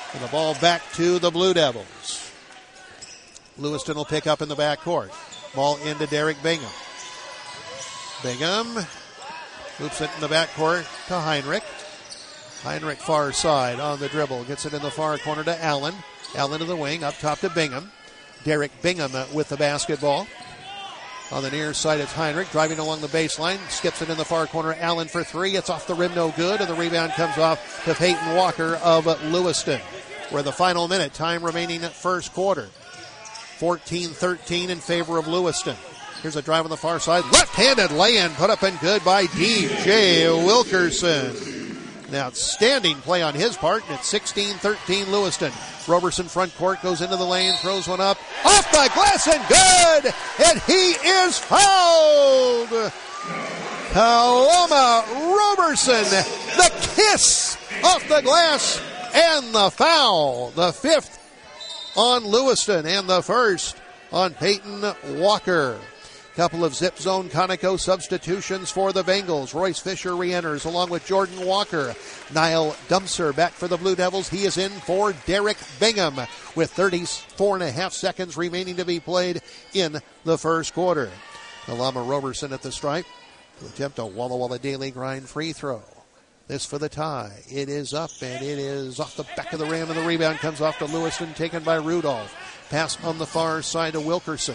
And the ball back to the Blue Devils. Lewiston will pick up in the backcourt. Ball into Derek Bingham. Bingham loops it in the backcourt to Heinrich. Heinrich far side on the dribble. Gets it in the far corner to Allen. Allen to the wing, up top to Bingham. Derek Bingham with the basketball. On the near side, it's Heinrich driving along the baseline. Skips it in the far corner. Allen for three. It's off the rim, no good. And the rebound comes off to Peyton Walker of Lewiston. We're the final minute. Time remaining at first quarter. 14-13 in favor of Lewiston. Here's a drive on the far side. Left-handed lay-in put up and good by DJ Wilkerson. An outstanding play on his part, and it's 16-13 Lewiston. Roberson front court goes into the lane, throws one up, off the glass and good! And he is fouled! Paloma Roberson, the kiss off the glass and the foul. The fifth on Lewiston and the first on Peyton Walker. Couple of zip zone Conoco substitutions for the Bengals. Royce Fisher re-enters along with Jordan Walker. Niall Dumser back for the Blue Devils. He is in for Derek Bingham with 34.5 seconds remaining to be played in the first quarter. Paloma Roberson at the stripe to attempt a Walla Walla Daily Grind free throw. This for the tie. It is up and it is off the back of the rim, and the rebound comes off to Lewiston, taken by Rudolph. Pass on the far side to Wilkerson.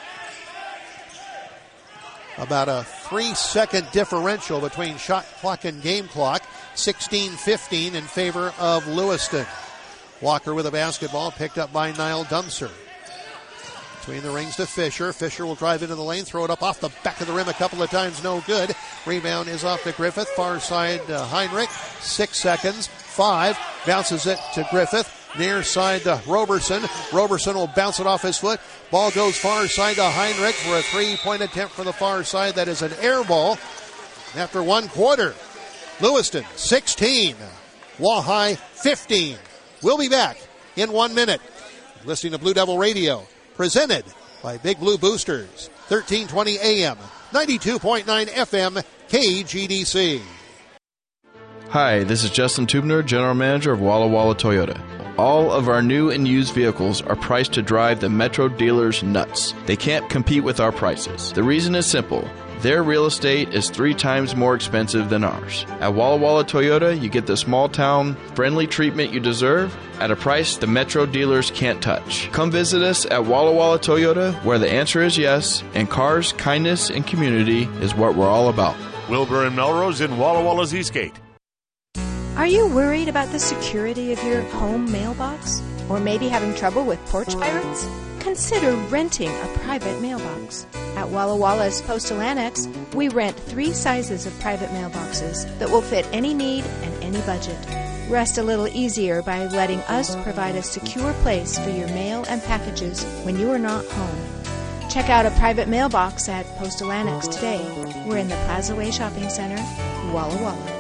About a 3-second differential between shot clock and game clock. 16-15 in favor of Lewiston. Walker with a basketball picked up by Niall Dumser. Between the rings to Fisher. Fisher will drive into the lane, throw it up off the back of the rim a couple of times, no good. Rebound is off to Griffith. Far side Heinrich. 6 seconds. 5. Bounces it to Griffith. Near side to Roberson. Roberson will bounce it off his foot. Ball goes far side to Heinrich for a three-point attempt for the far side. That is an air ball after one quarter. Lewiston 16. Wahai 15. We'll be back in 1 minute. Listening to Blue Devil Radio, presented by Big Blue Boosters. 1320 AM, 92.9 FM, KGDC. Hi, this is Justin Tubner, General Manager of Walla Walla Toyota. All of our new and used vehicles are priced to drive the Metro dealers nuts. They can't compete with our prices. The reason is simple. Their real estate is 3 times more expensive than ours. At Walla Walla Toyota, you get the small-town, friendly treatment you deserve at a price the Metro dealers can't touch. Come visit us at Walla Walla Toyota, where the answer is yes, and cars, kindness, and community is what we're all about. Wilbur and Melrose in Walla Walla's Eastgate. Are you worried about the security of your home mailbox? Or maybe having trouble with porch pirates? Consider renting a private mailbox. At Walla Walla's Postal Annex, we rent 3 sizes of private mailboxes that will fit any need and any budget. Rest a little easier by letting us provide a secure place for your mail and packages when you are not home. Check out a private mailbox at Postal Annex today. We're in the Plaza Way Shopping Center, Walla Walla.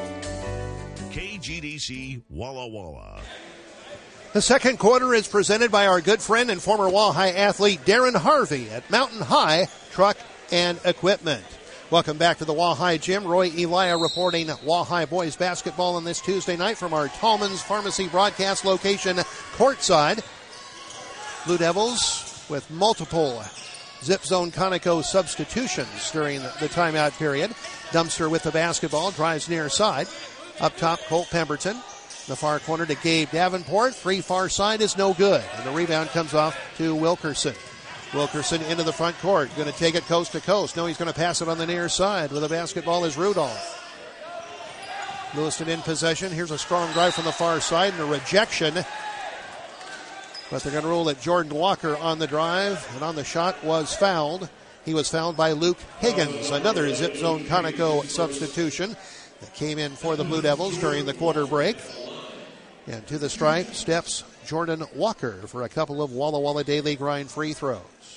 KGDC Walla Walla. The second quarter is presented by our good friend and former Wahai athlete Darren Harvey at Mountain High Truck and Equipment. Welcome back to the Wahai Gym. Roy Elia reporting Wahai boys basketball on this Tuesday night from our Tallman's Pharmacy broadcast location courtside. Blue Devils with multiple zip zone Conoco substitutions during the timeout period. Dumster with the basketball, drives near side. Up top, Colt Pemberton. The far corner to Gabe Davenport. 3 far side is no good. And the rebound comes off to Wilkerson. Wilkerson into the front court. Going to take it coast to coast. No, he's going to pass it on the near side. With the basketball is Rudolph. Lewiston in possession. Here's a strong drive from the far side and a rejection. But they're going to rule that Jordan Walker on the drive and on the shot was fouled. He was fouled by Luke Higgins. Another zip zone Conoco substitution that came in for the Blue Devils during the quarter break. And to the stripe steps Jordan Walker for a couple of Walla Walla Daily Grind free throws.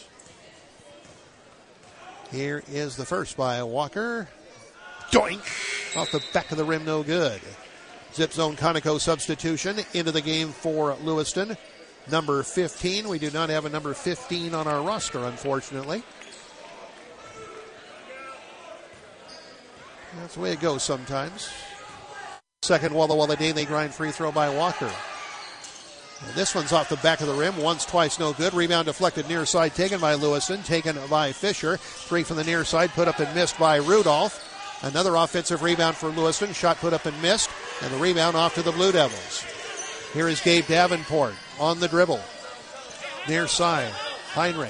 Here is the first by Walker. Doink! Off the back of the rim, no good. Zip zone Conoco substitution into the game for Lewiston. Number 15. We do not have a number 15 on our roster, unfortunately. That's the way it goes sometimes. Second Walla Walla Daily Grind free throw by Walker. This one's off the back of the rim. Once, twice, no good. Rebound deflected near side, taken by Lewiston, taken by Fisher. 3 from the near side, put up and missed by Rudolph. Another offensive rebound for Lewiston. Shot put up and missed. And the rebound off to the Blue Devils. Here is Gabe Davenport on the dribble. Near side, Heinrich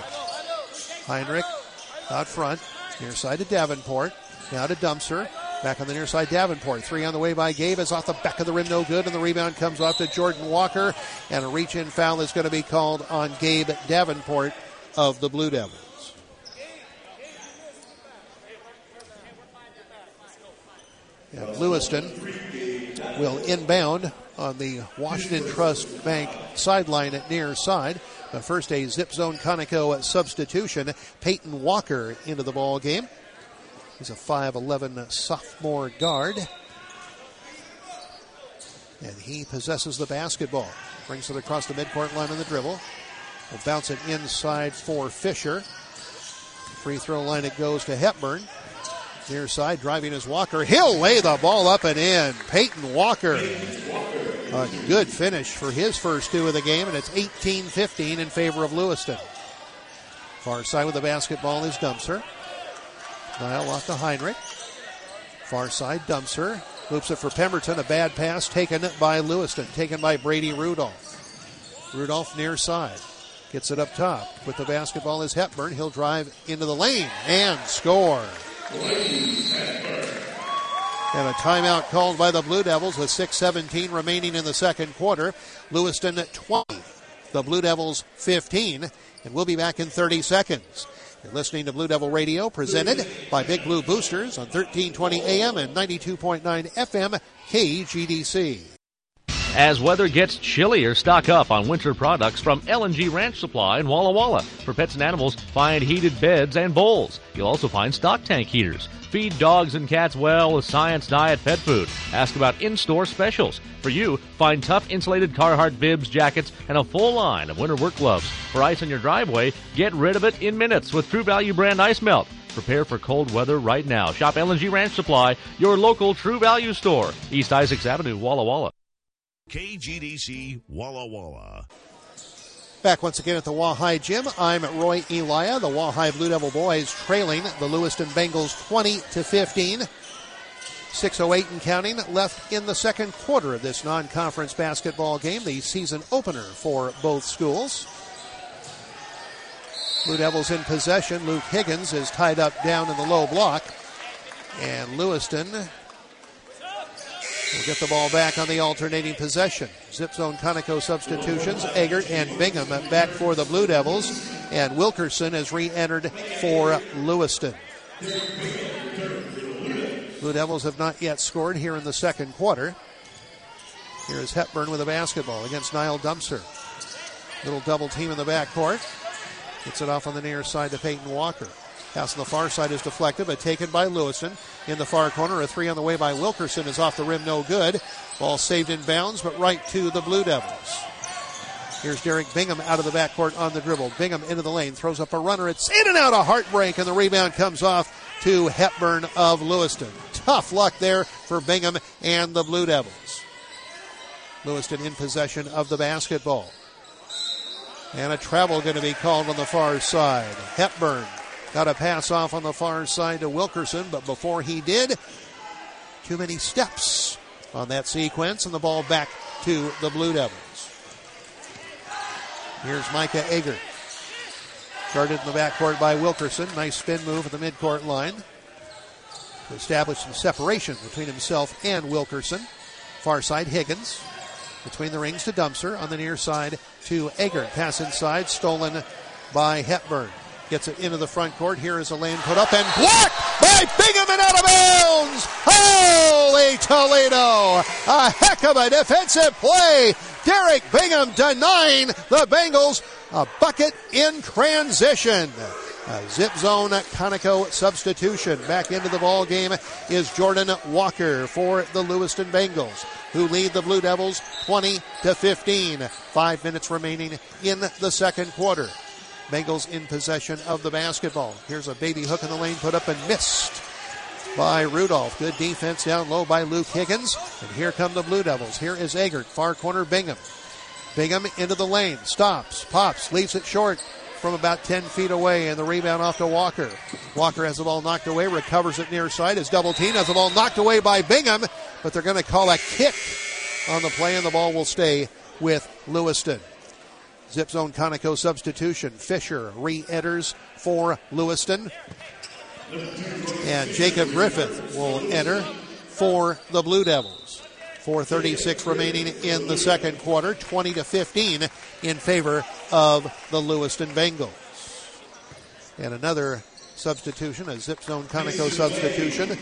out front. Near side to Davenport. Now to Dumpster. Back on the near side, Davenport. 3 on the way by Gabe is off the back of the rim, no good. And the rebound comes off to Jordan Walker. And a reach-in foul is going to be called on Gabe Davenport of the Blue Devils. And Lewiston will inbound on the Washington Trust Bank sideline at near side. But first, a zip zone Conoco substitution. Peyton Walker into the ball game. He's a 5'11" sophomore guard. And he possesses the basketball. Brings it across the midcourt line on the dribble. Will bounce it inside for Fisher. Free throw line it goes to Hepburn. Near side, driving is Walker. He'll lay the ball up and in. Peyton Walker. A good finish for his first 2 of the game, and it's 18-15 in favor of Lewiston. Far side with the basketball is Dumpster. Nile off to Heinrich. Far side, Dumpster. Loops it for Pemberton. A bad pass taken by Lewiston. Taken by Brady Rudolph. Rudolph near side. Gets it up top. With the basketball is Hepburn. He'll drive into the lane and score. And a timeout called by the Blue Devils with 6:17 remaining in the second quarter. Lewiston 20. The Blue Devils 15. And we'll be back in 30 seconds. You're listening to Blue Devil Radio, presented by Big Blue Boosters on 1320 AM and 92.9 FM KGDC. As weather gets chillier, stock up on winter products from L&G Ranch Supply in Walla Walla. For pets and animals, find heated beds and bowls. You'll also find stock tank heaters. Feed dogs and cats well with Science Diet pet food. Ask about in-store specials. For you, find tough insulated Carhartt bibs, jackets, and a full line of winter work gloves. For ice in your driveway, get rid of it in minutes with True Value brand ice melt. Prepare for cold weather right now. Shop L&G Ranch Supply, your local True Value store. East Isaacs Avenue, Walla Walla. KGDC Walla Walla. Back once again at the Wahai Gym. I'm Roy Elia. The Wahai Blue Devil boys trailing the Lewiston Bengals 20-15. 6:08 and counting left in the second quarter of this non-conference basketball game, the season opener for both schools. Blue Devils in possession. Luke Higgins is tied up down in the low block. And Lewiston will get the ball back on the alternating possession. Zip zone Conoco substitutions. Eggert and Bingham back for the Blue Devils. And Wilkerson has re-entered for Lewiston. Blue Devils have not yet scored here in the second quarter. Here is Hepburn with a basketball against Niall Dumpster. Little double team in the backcourt. Gets it off on the near side to Peyton Walker. Pass on the far side is deflected, but taken by Lewiston. In the far corner, a 3 on the way by Wilkerson is off the rim, no good. Ball saved in bounds, but right to the Blue Devils. Here's Derek Bingham out of the backcourt on the dribble. Bingham into the lane, throws up a runner. It's in and out, a heartbreak, and the rebound comes off to Hepburn of Lewiston. Tough luck there for Bingham and the Blue Devils. Lewiston in possession of the basketball. And a travel going to be called on the far side. Hepburn got a pass off on the far side to Wilkerson, but before he did, too many steps on that sequence, and the ball back to the Blue Devils. Here's Micah Eggert. Guarded in the backcourt by Wilkerson. Nice spin move at the midcourt line to establish some separation between himself and Wilkerson. Far side, Higgins. Between the rings to Dumpster. On the near side to Eggert. Pass inside, stolen by Hepburn. Gets it into the front court. Here is a lane put up and blocked by Bingham and out of bounds. Holy Toledo. A heck of a defensive play. Derek Bingham denying the Bengals a bucket in transition. A zip zone Conoco substitution. Back into the ball game is Jordan Walker for the Lewiston Bengals, who lead the Blue Devils 20-15. 5 minutes remaining in the second quarter. Bengals in possession of the basketball. Here's a baby hook in the lane, put up and missed by Rudolph. Good defense down low by Luke Higgins. And here come the Blue Devils. Here is Eggert, far corner Bingham. Bingham into the lane, stops, pops, leaves it short from about 10 feet away, and the rebound off to Walker. Walker has the ball knocked away, recovers it near side, is double teamed, has the ball knocked away by Bingham, but they're going to call a kick on the play, and the ball will stay with Lewiston. Zip zone Conoco substitution. Fisher re-enters for Lewiston. And Jacob Griffith will enter for the Blue Devils. 4:36 remaining in the second quarter, 20-15 in favor of the Lewiston Bengals. And another substitution, a Zip Zone Conoco substitution.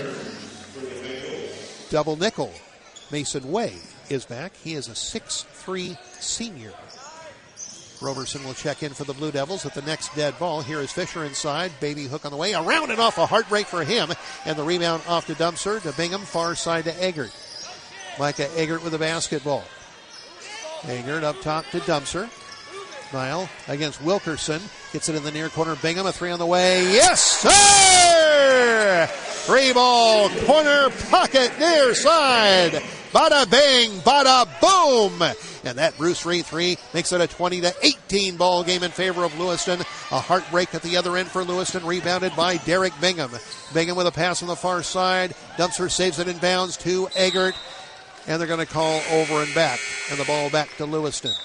Double nickel. Mason Way is back. He is a 6'3" senior. Roberson will check in for the Blue Devils at the next dead ball. Here is Fisher inside. Baby hook on the way. Around and off, a heartbreak for him. And the rebound off to Dumpster, to Bingham, far side to Eggert. Micah Eggert with the basketball. Eggert up top to Dumpster. Nile against Wilkerson. Gets it in the near corner. Bingham, a three on the way. Yes, sir! Three ball, corner pocket, near side. Bada bang, bada boom. And that Bruce Reed three makes it a 20-18 ball game in favor of Lewiston. A heartbreak at the other end for Lewiston, rebounded by Derek Bingham. Bingham with a pass on the far side. Dumpster saves it in bounds to Eggert. And they're going to call over and back. And the ball back to Lewiston.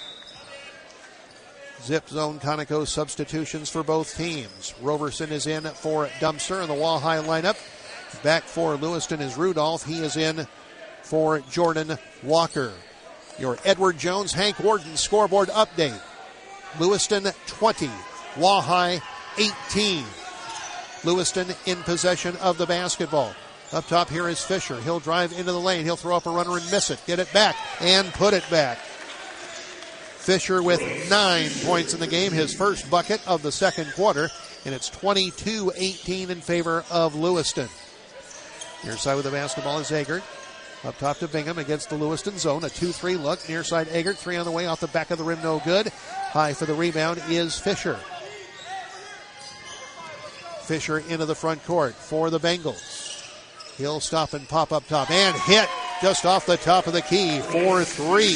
Zip zone Conoco substitutions for both teams. Roberson is in for Dumpster in the Wahai lineup. Back for Lewiston is Rudolph. He is in for Jordan Walker. Your Edward Jones, Hank Warden scoreboard update. Lewiston 20, Wahai 18. Lewiston in possession of the basketball. Up top here is Fisher. He'll drive into the lane. He'll throw up a runner and miss it. Get it back and put it back. Fisher with 9 points in the game, his first bucket of the second quarter, and it's 22-18 in favor of Lewiston. Near side with the basketball is Eggert. Up top to Bingham against the Lewiston zone. A 2-3 look. Near side Eggert. Three on the way off the back of the rim. No good. High for the rebound is Fisher. Fisher into the front court for the Bengals. He'll stop and pop up top and hit just off the top of the key for three.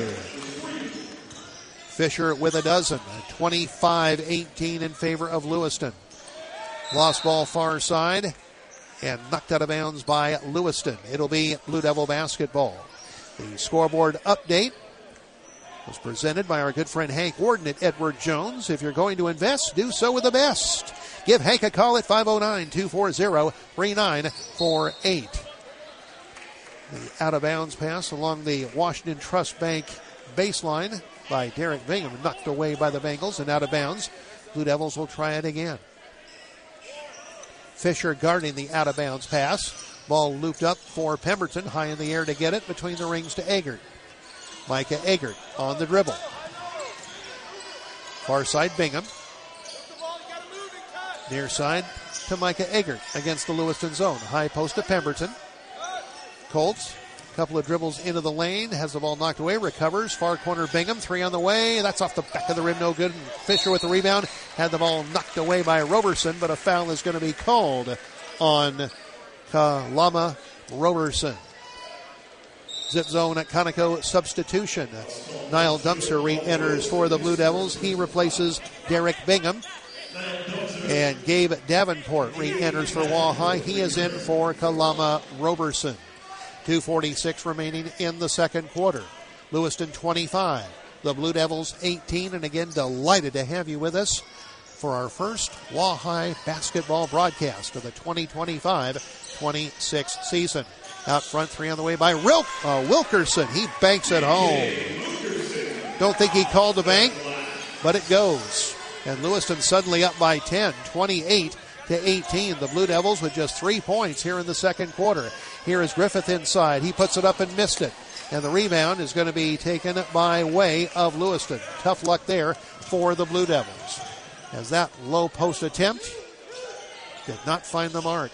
Fisher with a dozen. 25-18 in favor of Lewiston. Lost ball far side. And knocked out of bounds by Lewiston. It'll be Blue Devil basketball. The scoreboard update was presented by our good friend Hank Warden at Edward Jones. If you're going to invest, do so with the best. Give Hank a call at 509-240-3948. The out-of-bounds pass along the Washington Trust Bank baseline by Derek Bingham, knocked away by the Bengals and out of bounds. Blue Devils will try it again. Fisher guarding the out-of-bounds pass. Ball looped up for Pemberton, high in the air to get it, between the rings to Eggert. Micah Eggert on the dribble. Far side Bingham. Near side to Micah Eggert against the Lewiston zone. High post to Pemberton. Colts, couple of dribbles into the lane, has the ball knocked away, recovers, far corner Bingham, three on the way, that's off the back of the rim, no good. Fisher with the rebound, had the ball knocked away by Roberson, but a foul is going to be called on Kalama Roberson. Zip zone at Conoco substitution. Niall Dumpster re-enters for the Blue Devils. He replaces Derek Bingham. And Gabe Davenport re-enters for Wahai. He is in for Kalama Roberson. 2:46 remaining in the second quarter. Lewiston 25, the Blue Devils 18, and again, delighted to have you with us for our first Wahai basketball broadcast of the 2025-26 season. Out front, three on the way by Wilkerson. He banks it home. Don't think he called the bank, but it goes. And Lewiston suddenly up by 10, 28-18. The Blue Devils with just 3 points here in the second quarter. Here is Griffith inside. He puts it up and missed it. And the rebound is going to be taken by way of Lewiston. Tough luck there for the Blue Devils, as that low post attempt did not find the mark.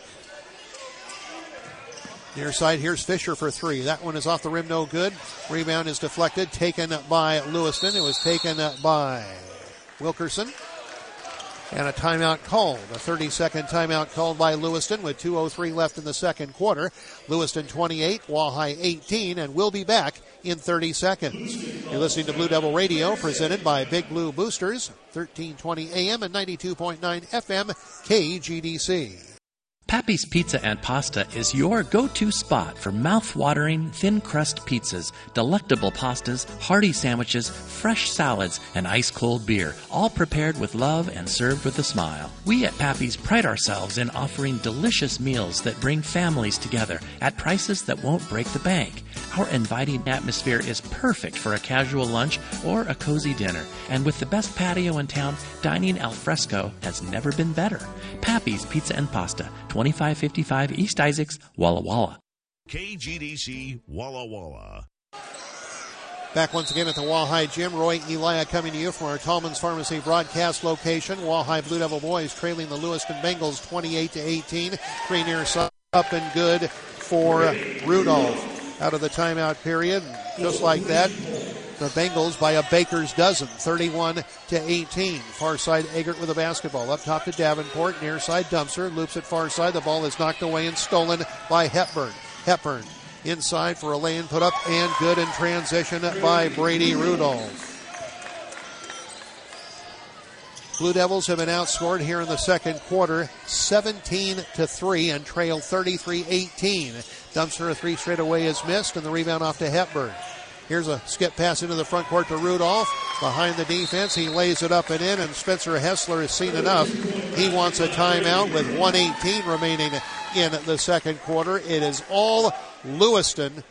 Near side, here's Fisher for three. That one is off the rim, no good. Rebound is deflected, taken by Lewiston. It was taken by Wilkerson. And a timeout called, a 30-second timeout called by Lewiston with 2:03 left in the second quarter. Lewiston 28, Wahai 18, and we'll be back in 30 seconds. You're listening to Blue Devil Radio, presented by Big Blue Boosters, 1320 AM and 92.9 FM, KGDC. Pappy's Pizza and Pasta is your go-to spot for mouth-watering, thin-crust pizzas, delectable pastas, hearty sandwiches, fresh salads, and ice-cold beer, all prepared with love and served with a smile. We at Pappy's pride ourselves in offering delicious meals that bring families together at prices that won't break the bank. Our inviting atmosphere is perfect for a casual lunch or a cozy dinner, and with the best patio in town, dining al fresco has never been better. Pappy's Pizza and Pasta, 2555 East Isaacs, Walla Walla. KGDC Walla Walla. Back once again at the Wahai Gym. Roy Elia coming to you from our Tallman's Pharmacy broadcast location. Wahai Blue Devil boys trailing the Lewiston Bengals 28-18. 3 near side up and good for Rudolph. Out of the timeout period, just like that, the Bengals by a baker's dozen, 31-18. Far side, Eggert with the basketball. Up top to Davenport, near side Dumpster, loops it far side. The ball is knocked away and stolen by Hepburn. Hepburn inside for a lay-in, put up and good in transition by Brady Rudolph. Blue Devils have been outscored here in the second quarter, 17-3, and trail 33-18. Dumpster, a three straight away is missed, and the rebound off to Hepburn. Here's a skip pass into the front court to Rudolph. Behind the defense, he lays it up and in, and Spencer Hessler has seen enough. He wants a timeout with 1:18 remaining in the second quarter. It is all Lewiston,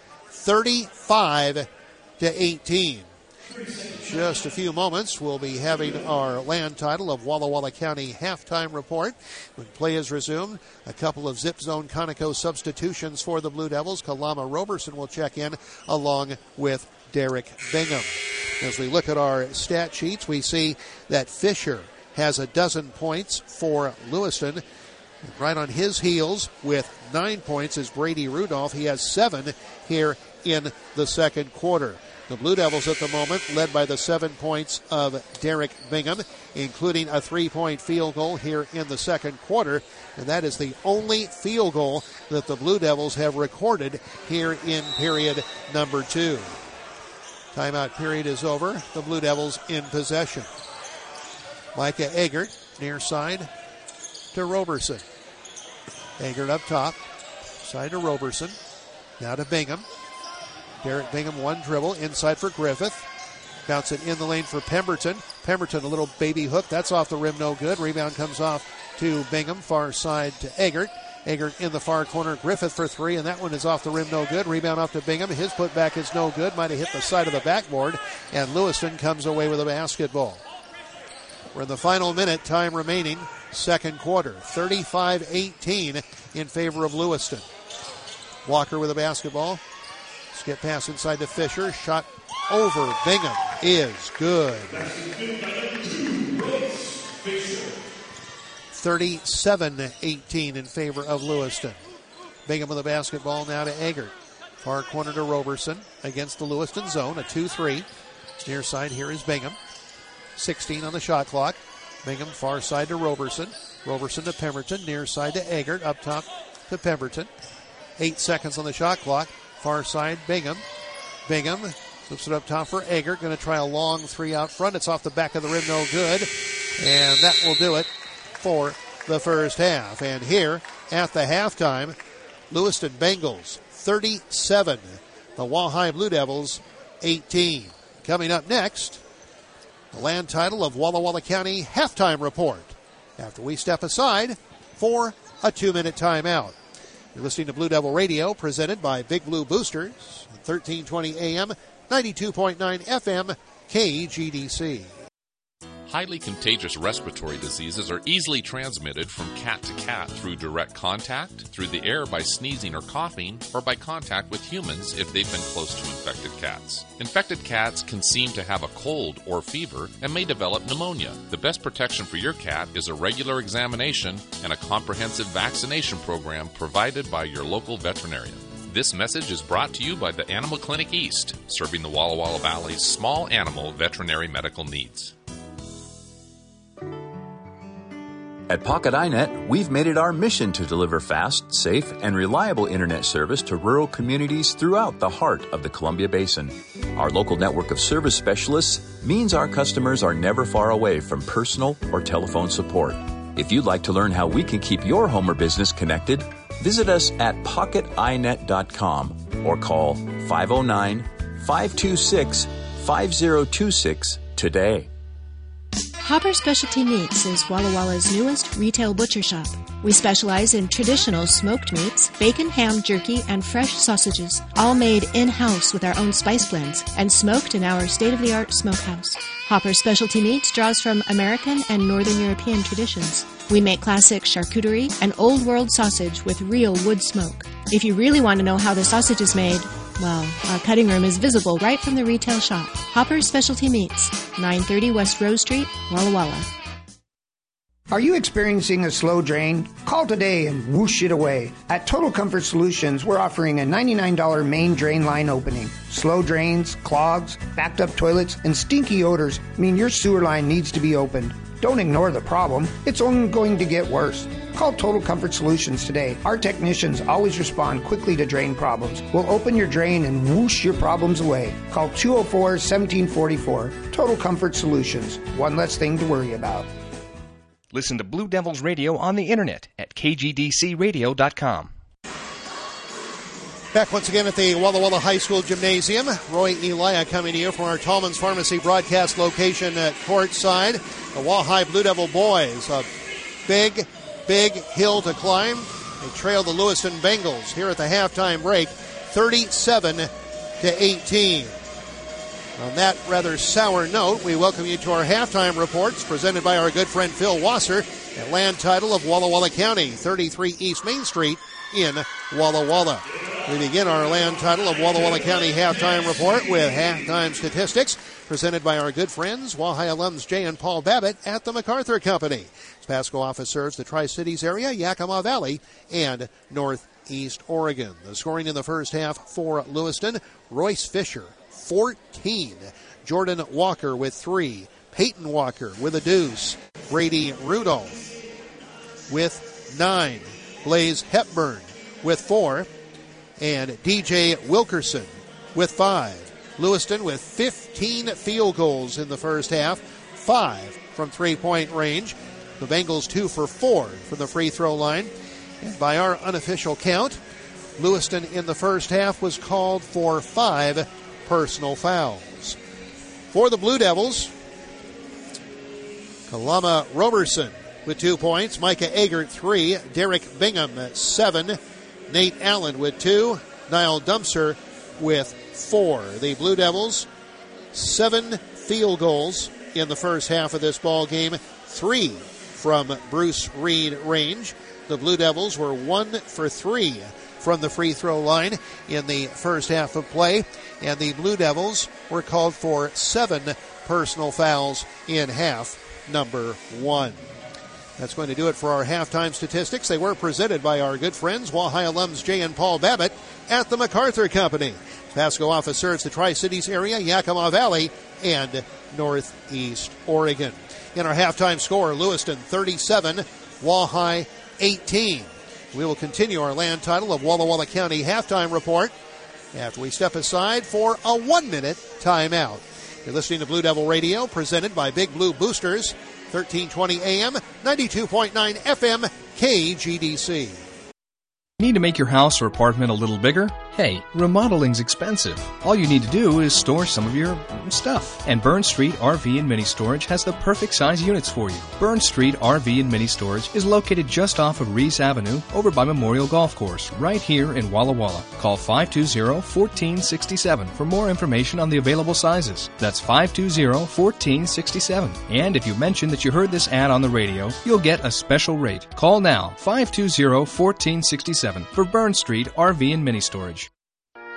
35-18. Just a few moments, we'll be having our land title of Walla Walla County halftime report. When play is resumed, a couple of zip zone Conoco substitutions for the Blue Devils. Kalama Roberson will check in along with Derek Bingham. As we look at our stat sheets, we see that Fisher has a dozen points for Lewiston. Right on his heels with 9 points is Brady Rudolph. He has 7 here in the second quarter. The Blue Devils at the moment led by the 7 points of Derek Bingham, including a 3-point field goal here in the second quarter. And that is the only field goal that the Blue Devils have recorded here in period number 2. Timeout period is over. The Blue Devils in possession. Micah Eggert near side to Roberson. Eggert up top. Side to Roberson. Now to Bingham. Derek Bingham, one dribble, inside for Griffith. Bounce it in the lane for Pemberton. Pemberton, a little baby hook. That's off the rim, no good. Rebound comes off to Bingham, far side to Eggert. Eggert in the far corner. Griffith for 3, and that one is off the rim, no good. Rebound off to Bingham. His putback is no good. Might have hit the side of the backboard, and Lewiston comes away with a basketball. We're in the final minute, time remaining, second quarter. 35-18 in favor of Lewiston. Walker with a basketball. Skip pass inside to Fisher. Shot over Bingham is good. 37-18 in favor of Lewiston. Bingham with the basketball now to Eggert. Far corner to Roberson against the Lewiston zone. A 2-3. Near side here is Bingham. 16 on the shot clock. Bingham far side to Roberson. Roberson to Pemberton. Near side to Eggert. Up top to Pemberton. 8 seconds on the shot clock. Far side, Bingham. Bingham flips it up top for Eggert. Going to try a long 3 out front. It's off the back of the rim, no good. And that will do it for the first half. And here at the halftime, Lewiston Bengals 37, the Wahai Blue Devils 18. Coming up next, the land title of Walla Walla County halftime report. After we step aside for a 2-minute timeout. You're listening to Blue Devil Radio, presented by Big Blue Boosters, 1320 AM, 92.9 FM, KGDC. Highly contagious respiratory diseases are easily transmitted from cat to cat through direct contact, through the air by sneezing or coughing, or by contact with humans if they've been close to infected cats. Infected cats can seem to have a cold or fever and may develop pneumonia. The best protection for your cat is a regular examination and a comprehensive vaccination program provided by your local veterinarian. This message is brought to you by the Animal Clinic East, serving the Walla Walla Valley's small animal veterinary medical needs. At Pocket iNet, we've made it our mission to deliver fast, safe, and reliable internet service to rural communities throughout the heart of the Columbia Basin. Our local network of service specialists means our customers are never far away from personal or telephone support. If you'd like to learn how we can keep your home or business connected, visit us at pocketinet.com or call 509-526-5026 today. Hopper Specialty Meats is Walla Walla's newest retail butcher shop. We specialize in traditional smoked meats, bacon, ham, jerky, and fresh sausages, all made in-house with our own spice blends and smoked in our state-of-the-art smokehouse. Hopper Specialty Meats draws from American and Northern European traditions. We make classic charcuterie and old-world sausage with real wood smoke. If you really want to know how the sausage is made, well, our cutting room is visible right from the retail shop. Hopper Specialty Meats, 930 West Rose Street, Walla Walla. Are you experiencing a slow drain? Call today and whoosh it away. At Total Comfort Solutions, we're offering a $99 main drain line opening. Slow drains, clogs, backed up toilets, and stinky odors mean your sewer line needs to be opened. Don't ignore the problem. It's only going to get worse. Call Total Comfort Solutions today. Our technicians always respond quickly to drain problems. We'll open your drain and whoosh your problems away. Call 204-1744. Total Comfort Solutions. One less thing to worry about. Listen to Blue Devils Radio on the internet at kgdcradio.com. Back once again at the Walla Walla High School Gymnasium. Roy Elia coming to you from our Tallman's Pharmacy broadcast location at courtside. The Wahai Blue Devil boys, a big hill to climb. They trail the Lewiston Bengals here at the halftime break, 37-18. On that rather sour note, we welcome you to our halftime reports presented by our good friend Phil Wasser at Land Title of Walla Walla County, 33 East Main Street in Walla Walla. We begin our Land Title of Walla Walla County halftime report with halftime statistics presented by our good friends, Wahai alums Jay and Paul Babbitt at the MacArthur Company. This Pasco office serves the Tri-Cities area, Yakima Valley, and Northeast Oregon. The scoring in the first half for Lewiston, Royce Fisher, 14. Jordan Walker with 3. Peyton Walker with a deuce. Brady Rudolph with 9. Blaze Hepburn with 4. And DJ Wilkerson with 5. Lewiston with 15 field goals in the first half, 5 from three-point range. The Bengals 2 for 4 from the free throw line. And by our unofficial count, Lewiston in the first half was called for 5 personal fouls. For the Blue Devils, Kalama Roberson with 2 points, Micah Eggert 3, Derek Bingham 7, Nate Allen with 2, Niall Dumpster with 4. The Blue Devils, 7 field goals in the first half of this ball game, 3 from Bruce Reed range. The Blue Devils were 1 for 3 from the free throw line in the first half of play, and the Blue Devils were called for 7 personal fouls in half number 1. That's going to do it for our halftime statistics. They were presented by our good friends, Wahai alums Jay and Paul Babbitt at the MacArthur Company. Pasco office serves the Tri-Cities area, Yakima Valley, and Northeast Oregon. In our halftime score, Lewiston 37, Wahai 18. We will continue our Land Title of Walla Walla County halftime report after we step aside for a 1-minute timeout. You're listening to Blue Devil Radio, presented by Big Blue Boosters, 1320 AM, 92.9 FM, KGDC. Need to make your house or apartment a little bigger? Hey, remodeling's expensive. All you need to do is store some of your stuff. And Burn Street RV and Mini Storage has the perfect size units for you. Burn Street RV and Mini Storage is located just off of Reese Avenue over by Memorial Golf Course, right here in Walla Walla. Call 520-1467 for more information on the available sizes. That's 520-1467. And if you mention that you heard this ad on the radio, you'll get a special rate. Call now, 520-1467 for Burn Street RV and Mini Storage.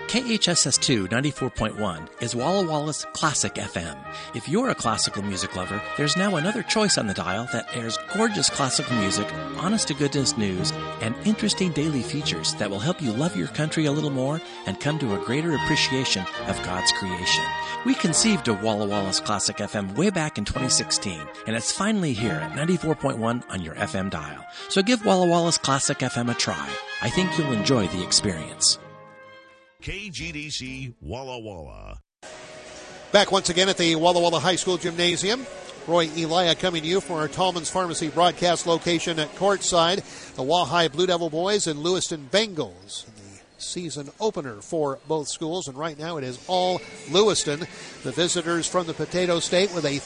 KHSS2 94.1 is Walla Walla's Classic FM. If you're a classical music lover, there's now another choice on the dial that airs gorgeous classical music, honest-to-goodness news, and interesting daily features that will help you love your country a little more and come to a greater appreciation of God's creation. We conceived of Walla Walla's Classic FM way back in 2016, and it's finally here at 94.1 on your FM dial. So give Walla Walla's Classic FM a try. I think you'll enjoy the experience. KGDC Walla Walla. Back once again at the Walla Walla High School Gymnasium. Roy Elia coming to you from our Tallman's Pharmacy broadcast location at courtside. The Wahai Blue Devil boys and Lewiston Bengals. The season opener for both schools, and right now it is all Lewiston. The visitors from the Potato State with a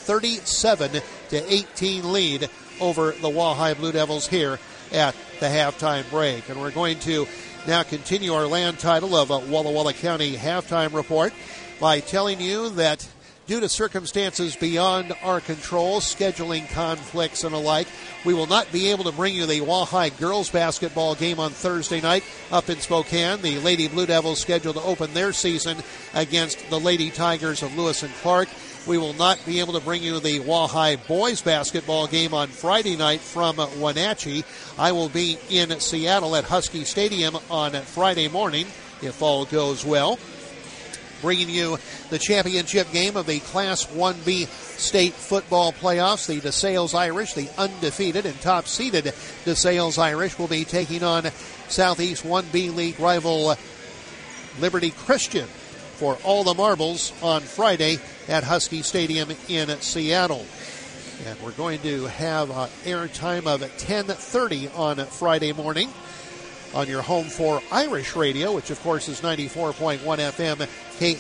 37-18 lead over the Wahai Blue Devils here at the halftime break. And we're going to now continue our land title of Walla Walla County halftime report by telling you that due to circumstances beyond our control, scheduling conflicts and alike, we will not be able to bring you the Wahai girls basketball game on Thursday night up in Spokane. The Lady Blue Devils scheduled to open their season against the Lady Tigers of Lewis and Clark. We will not be able to bring you the Wahai boys basketball game on Friday night from Wenatchee. I will be in Seattle at Husky Stadium on Friday morning, if all goes well, bringing you the championship game of the Class 1B state football playoffs. The DeSales Irish, the undefeated and top-seeded DeSales Irish, will be taking on Southeast 1B League rival Liberty Christian for all the marbles on Friday at Husky Stadium in Seattle. And we're going to have air time of 10:30 on Friday morning on your home for Irish radio, which of course is 94.1 FM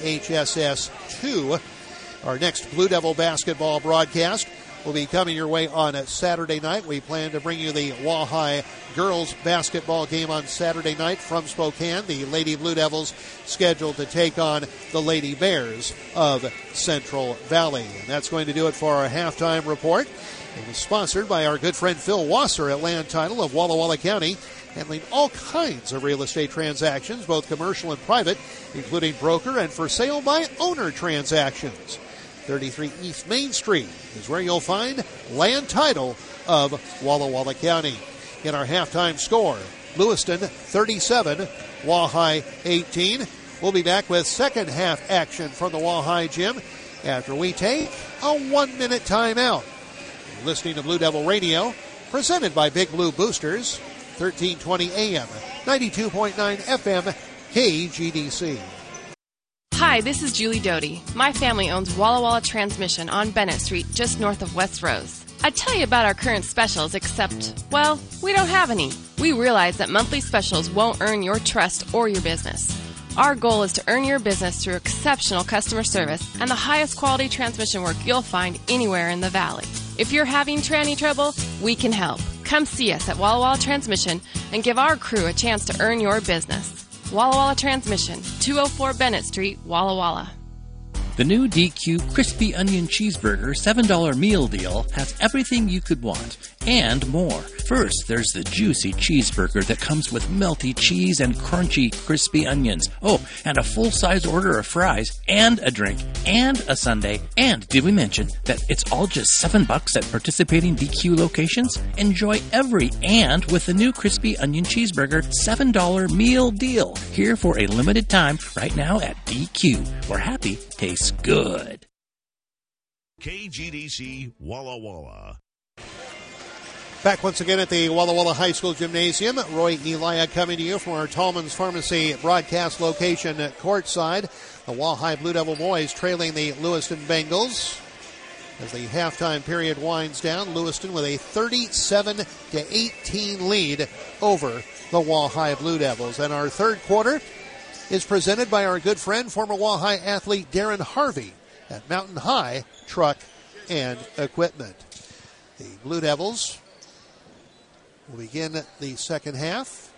KHSS 2. Our next Blue Devil basketball broadcast will be coming your way on Saturday night. We plan to bring you the Wahai girls basketball game on Saturday night from Spokane. The Lady Blue Devils scheduled to take on the Lady Bears of Central Valley. And that's going to do it for our halftime report. It was sponsored by our good friend Phil Wasser at Land Title of Walla Walla County, handling all kinds of real estate transactions, both commercial and private, including broker and for sale by owner transactions. 33 East Main Street is where you'll find Land Title of Walla Walla County. In our halftime score, Lewiston 37, Wahai 18. We'll be back with second half action from the Wahai gym after we take a 1-minute timeout. You're listening to Blue Devil Radio, presented by Big Blue Boosters, 1320 AM, 92.9 FM, KGDC. Hi, this is Julie Doty. My family owns Walla Walla Transmission on Bennett Street, just north of West Rose. I'd tell you about our current specials, except, well, we don't have any. We realize that monthly specials won't earn your trust or your business. Our goal is to earn your business through exceptional customer service and the highest quality transmission work you'll find anywhere in the valley. If you're having tranny trouble, we can help. Come see us at Walla Walla Transmission and give our crew a chance to earn your business. Walla Walla Transmission, 204 Bennett Street, Walla Walla. The new DQ Crispy Onion Cheeseburger $7 meal deal has everything you could want and more. First, there's the juicy cheeseburger that comes with melty cheese and crunchy crispy onions. Oh, and a full-size order of fries and a drink and a sundae. And did we mention that it's all just $7 at participating DQ locations? Enjoy every and with the new Crispy Onion Cheeseburger $7 meal deal. Here for a limited time right now at DQ, where happy tastes good. KGDC Walla Walla. Back once again at the Walla Walla High School Gymnasium. Roy Elia coming to you from our Tallman's Pharmacy broadcast location at courtside. The Wahai Blue Devil boys trailing the Lewiston Bengals. As the halftime period winds down, Lewiston with a 37-18 lead over the Wahai Blue Devils. And our third quarter is presented by our good friend, former Wahai athlete Darren Harvey at Mountain High Truck and Equipment. The Blue Devils will begin the second half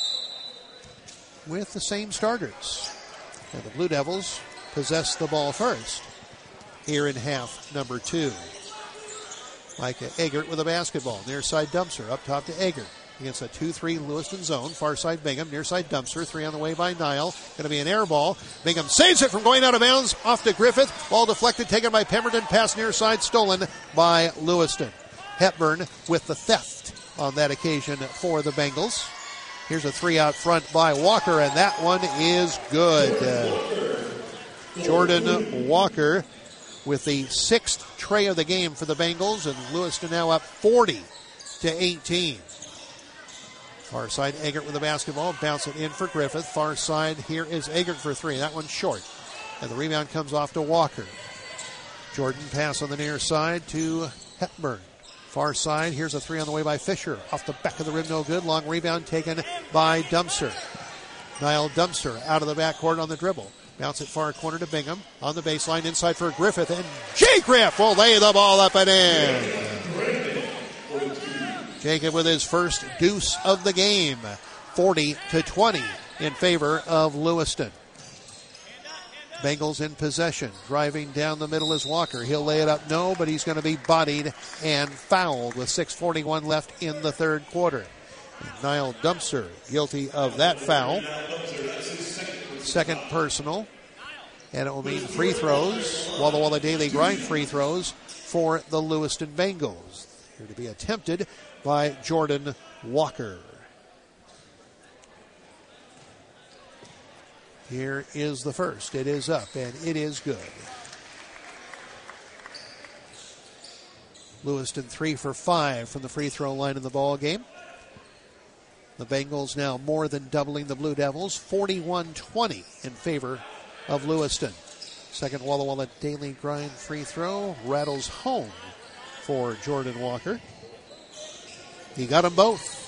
with the same starters. And the Blue Devils possess the ball first here in half number 2. Micah Eggert with a basketball. Near side dumpster up top to Eggert. against a 2-3 Lewiston zone. Far side Bingham, near side Dumpster. 3 on the way by Nile. Going to be an air ball. Bingham saves it from going out of bounds. Off to Griffith. Ball deflected, taken by Pemberton. Pass near side, stolen by Lewiston. Hepburn with the theft on that occasion for the Bengals. Here's a 3 out front by Walker, and that one is good. Jordan Walker with the 6th tray of the game for the Bengals, and Lewiston now up 40-18. Far side, Eggert with the basketball. Bounce it in for Griffith. Far side, here is Eggert for 3. That one's short. And the rebound comes off to Walker. Jordan pass on the near side to Hepburn. Far side, here's a 3 on the way by Fisher. Off the back of the rim, no good. Long rebound taken by Dumpster. Niall Dumpster out of the backcourt on the dribble. Bounce it far corner to Bingham. On the baseline, inside for Griffith. And Jay Griff will lay the ball up and in. Jacob with his first deuce of the game. 40-20 in favor of Lewiston. Bengals in possession. Driving down the middle is Walker. He'll lay it up. No, but he's going to be bodied and fouled with 6:41 left in the third quarter. And Niall Dumpster guilty of that foul. Second personal. And it will mean free throws. Walla Walla Daily Grind free throws for the Lewiston Bengals. Here to be attempted by Jordan Walker. Here is the first. It is up, and it is good. Lewiston 3 for 5 from the free throw line in the ball game. The Bengals now more than doubling the Blue Devils, 41-20 in favor of Lewiston. Second Walla Walla Daily Grind free throw rattles home for Jordan Walker. He got them both.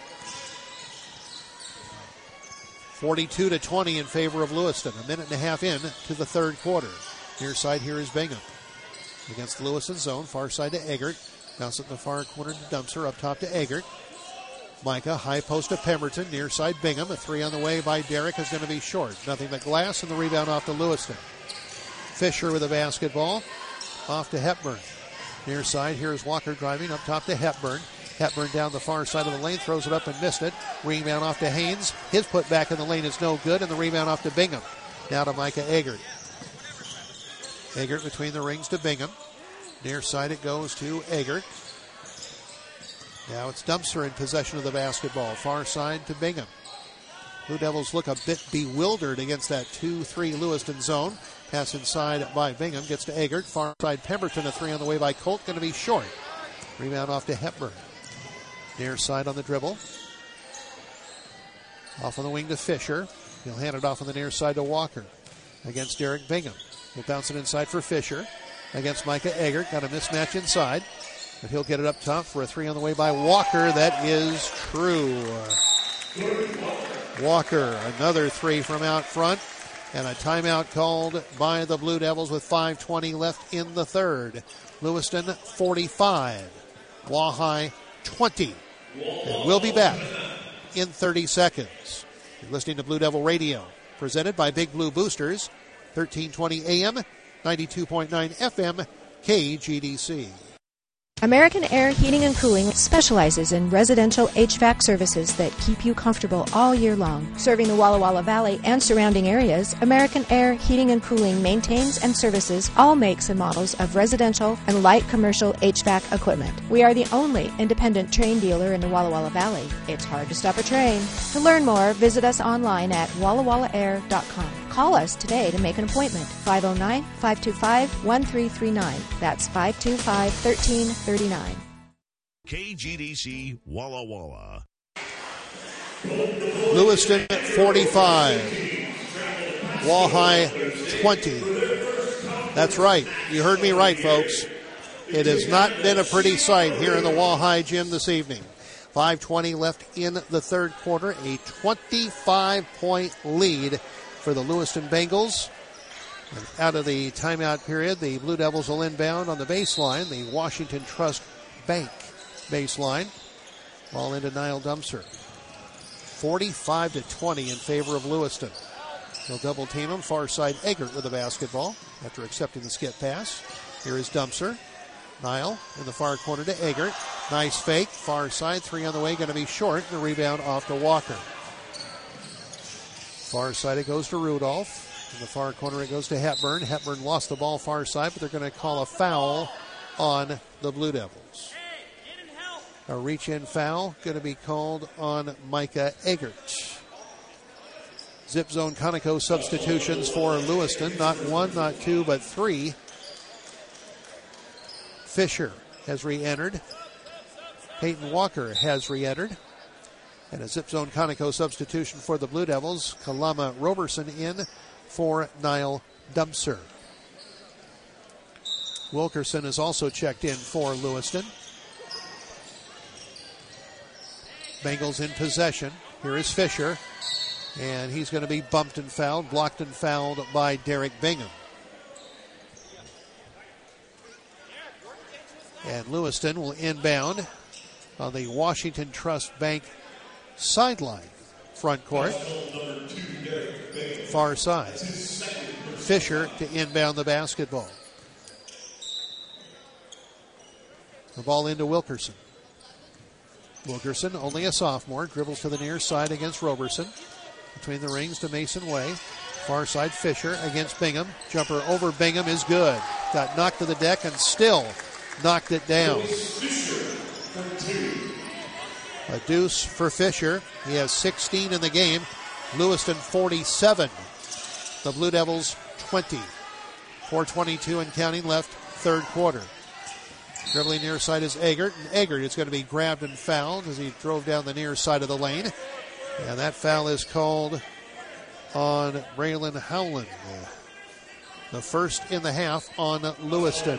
42-20 in favor of Lewiston. A minute and a half in to the third quarter. Near side here is Bingham. Against the Lewiston zone. Far side to Eggert. Bounce it in the far corner to Dumpster. Up top to Eggert. Micah, high post to Pemberton. Near side Bingham. A 3 on the way by Derrick is going to be short. Nothing but glass, and the rebound off to Lewiston. Fisher with the basketball. Off to Hepburn. Near side, here is Walker driving. Up top to Hepburn. Hepburn down the far side of the lane, throws it up and missed it. Rebound off to Haynes. His put back in the lane is no good, and the rebound off to Bingham. Now to Micah Eggert. Eggert between the rings to Bingham. Near side it goes to Eggert. Now it's Dumpster in possession of the basketball. Far side to Bingham. Blue Devils look a bit bewildered against that 2-3 Lewiston zone. Pass inside by Bingham. Gets to Eggert. Far side Pemberton. A 3 on the way by Colt. Going to be short. Rebound off to Hepburn. Near side on the dribble. Off on the wing to Fisher. He'll hand it off on the near side to Walker. Against Derek Bingham. He'll bounce it inside for Fisher. Against Micah Eggert. Got a mismatch inside. But he'll get it up top for a 3 on the way by Walker. That is true. Walker, another 3 from out front. And a timeout called by the Blue Devils with 5:20 left in the third. Lewiston 45. Wahai 20. And we'll be back in 30 seconds. You're listening to Blue Devil Radio, presented by Big Blue Boosters, 1320 AM, 92.9 FM, KGDC. American Air Heating and Cooling specializes in residential HVAC services that keep you comfortable all year long. Serving the Walla Walla Valley and surrounding areas, American Air Heating and Cooling maintains and services all makes and models of residential and light commercial HVAC equipment. We are the only independent train dealer in the Walla Walla Valley. It's hard to stop a train. To learn more, visit us online at wallawallaair.com. Call us today to make an appointment. 509-525-1339. That's 525-1339. KGDC Walla Walla. Lewiston 45. Wahai 20. That's right. You heard me right, folks. It has not been a pretty sight here in the Wahai gym this evening. 5:20 left in the third quarter. A 25-point lead for the Lewiston Bengals. And out of the timeout period, the Blue Devils will inbound on the baseline, the Washington Trust Bank baseline. Ball into Niall Dumpster. 45-20 in favor of Lewiston. They'll double team him. Far side Eggert with the basketball after accepting the skip pass. Here is Dumpster. Niall in the far corner to Eggert. Nice fake. Far side. 3 on the way. Going to be short. The rebound off to Walker. Far side it goes to Rudolph. In the far corner it goes to Hepburn. Hepburn lost the ball far side, but they're going to call a foul on the Blue Devils. A reach-in foul going to be called on Micah Eggert. Zip zone Conoco substitutions for Lewiston. Not 1, not 2, but 3. Fisher has re-entered. Peyton Walker has re-entered. And a zip zone Conoco substitution for the Blue Devils. Kalama Roberson in for Niall Dumpser. Wilkerson is also checked in for Lewiston. Bengals in possession. Here is Fisher. And he's going to be bumped and fouled, blocked and fouled by Derek Bingham. And Lewiston will inbound on the Washington Trust Bank sideline. Front court. Far side. Fisher to inbound the basketball. The ball into Wilkerson. Wilkerson, only a sophomore, dribbles to the near side against Roberson. Between the rings to Mason Way. Far side Fisher against Bingham. Jumper over Bingham is good. Got knocked to the deck and still knocked it down. A deuce for Fisher. He has 16 in the game. Lewiston 47. The Blue Devils 20. 4:22 and counting left, third quarter. Dribbling near side is Eggert. And Eggert is going to be grabbed and fouled as he drove down the near side of the lane. And that foul is called on Braylon Howland. The first in the half on Lewiston.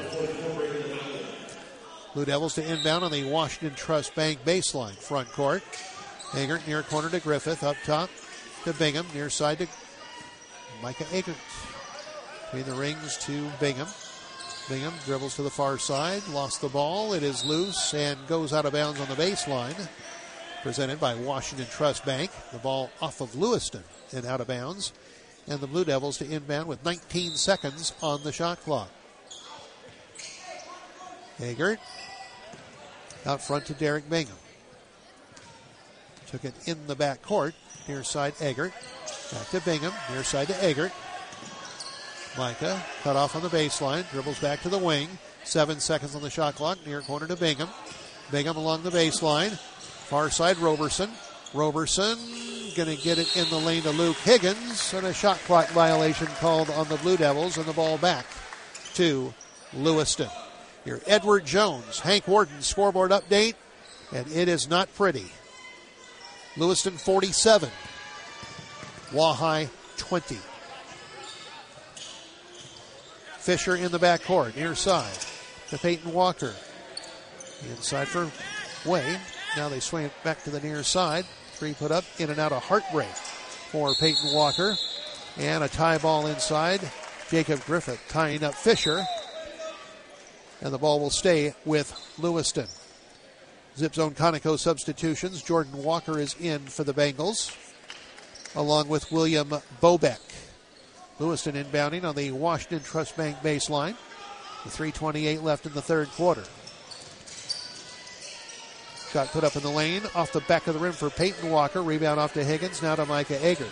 Blue Devils to inbound on the Washington Trust Bank baseline. Front court. Eggert near corner to Griffith. Up top to Bingham. Near side to Micah Eggert. Between the rings to Bingham. Bingham dribbles to the far side. Lost the ball. It is loose and goes out of bounds on the baseline. Presented by Washington Trust Bank. The ball off of Lewiston and out of bounds. And the Blue Devils to inbound with 19 seconds on the shot clock. Eggert out front to Derek Bingham. Took it in the back court. Near side Eggert. Back to Bingham. Near side to Eggert. Micah cut off on the baseline. Dribbles back to the wing. 7 seconds on the shot clock. Near corner to Bingham. Bingham along the baseline. Far side Roberson. Roberson going to get it in the lane to Luke Higgins. And a shot clock violation called on the Blue Devils. And the ball back to Lewiston. Here, Edward Jones, Hank Warden scoreboard update. And it is not pretty. Lewiston 47. Wahai 20. Fisher in the backcourt, near side to Peyton Walker. Inside for Way. Now they swing it back to the near side. 3 put up, in and out, a heartbreak for Peyton Walker. And a tie ball inside. Jacob Griffith tying up Fisher. And the ball will stay with Lewiston. Zip zone Conoco substitutions. Jordan Walker is in for the Bengals, along with William Bobeck. Lewiston inbounding on the Washington Trust Bank baseline. With 3:28 left in the third quarter. Shot put up in the lane, off the back of the rim for Peyton Walker. Rebound off to Higgins, now to Micah Eggert.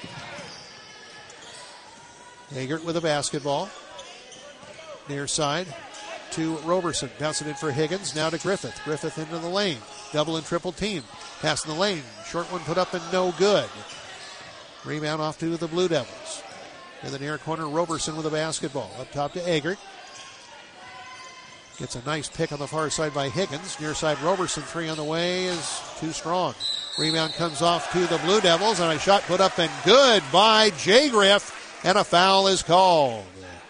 Eggert with a basketball. Near side to Roberson. Bouncing in for Higgins, now to Griffith. Griffith into the lane. Double and triple team. Passing the lane. Short one put up and no good. Rebound off to the Blue Devils. In the near corner, Roberson with a basketball. Up top to Eggert. Gets a nice pick on the far side by Higgins. Near side Roberson, 3 on the way is too strong. Rebound comes off to the Blue Devils, and a shot put up and good by Jay Griff, and a foul is called.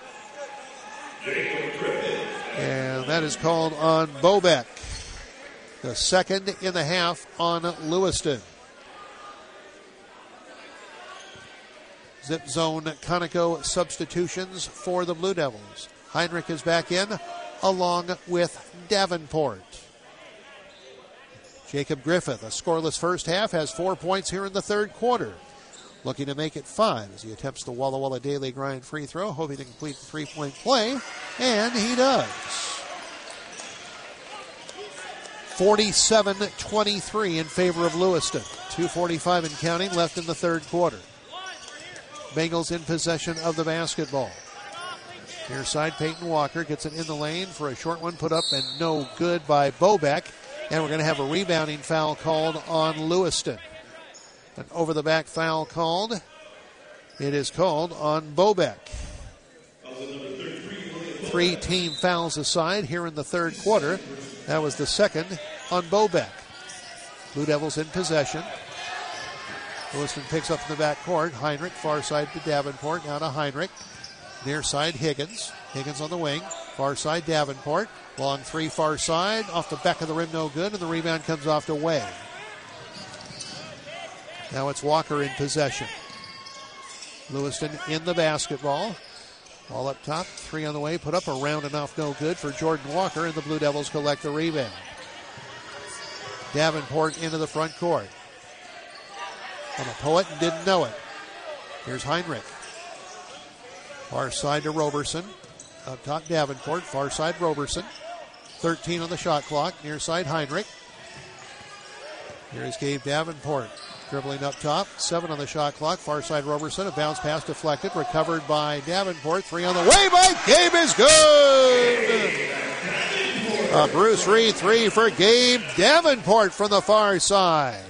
And that is called on Bobeck. The second in the half on Lewiston. Zip zone Conoco substitutions for the Blue Devils. Heinrich is back in, along with Davenport. Jacob Griffith, a scoreless first half, has 4 points here in the third quarter. Looking to make it 5 as he attempts the Walla Walla Daily Grind free throw, hoping to complete the three-point play, and he does. 47-23 in favor of Lewiston. 2:45 and counting left in the third quarter. Bengals in possession of the basketball. Near side, Peyton Walker gets it in the lane for a short one put up and no good by Bobeck. And we're going to have a rebounding foul called on Lewiston. An over-the-back foul called. It is called on Bobeck. 3 team fouls aside here in the third quarter. That was the second on Bobeck. Blue Devils in possession. Lewiston picks up in the backcourt. Heinrich, far side to Davenport. Now to Heinrich. Near side, Higgins. Higgins on the wing. Far side, Davenport. Long three, far side. Off the back of the rim, no good. And the rebound comes off to Way. Now it's Walker in possession. Lewiston in the basketball. Ball up top. 3 on the way. Put up around and off, no good for Jordan Walker. And the Blue Devils collect the rebound. Davenport into the front court. On a poet and didn't know it. Here's Heinrich. Far side to Roberson. Up top, Davenport. Far side, Roberson. 13 on the shot clock. Near side, Heinrich. Here's Gabe Davenport. Dribbling up top. 7 on the shot clock. Far side, Roberson. A bounce pass deflected. Recovered by Davenport. 3 on the way by Gabe is good. A Bruce Reed 3 for Gabe Davenport from the far side.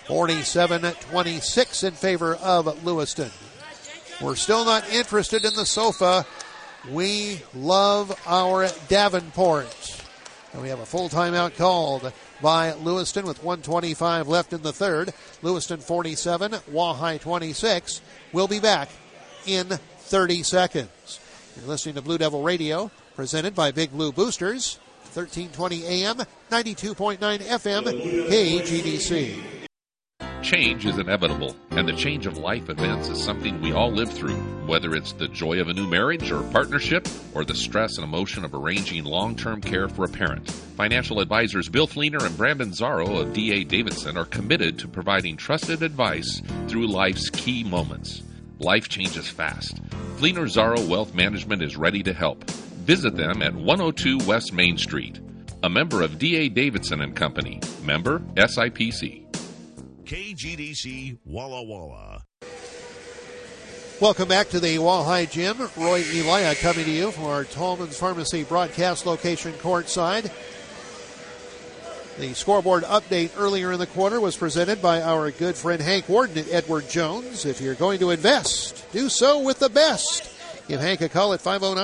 47-26 in favor of Lewiston. We're still not interested in the sofa. We love our Davenport. And we have a full timeout called by Lewiston with 1:25 left in the third. Lewiston 47, Wahai 26. We'll be back in 30 seconds. You're listening to Blue Devil Radio, presented by Big Blue Boosters, 1320 AM, 92.9 FM, KGDC. Change is inevitable, and the change of life events is something we all live through, whether it's the joy of a new marriage or partnership, or the stress and emotion of arranging long-term care for a parent. Financial advisors Bill Fleener and Brandon Zarro of D.A. Davidson are committed to providing trusted advice through life's key moments. Life changes fast. Fleener Zarro Wealth Management is ready to help. Visit them at 102 West Main Street. A member of D.A. Davidson and Company. Member SIPC. KGDC Walla Walla. Welcome back to the Walleye Gym. Roy Elia coming to you from our Tallman's Pharmacy broadcast location courtside. The scoreboard update earlier in the quarter was presented by our good friend Hank Warden at Edward Jones. If you're going to invest, do so with the best. Give Hank a call at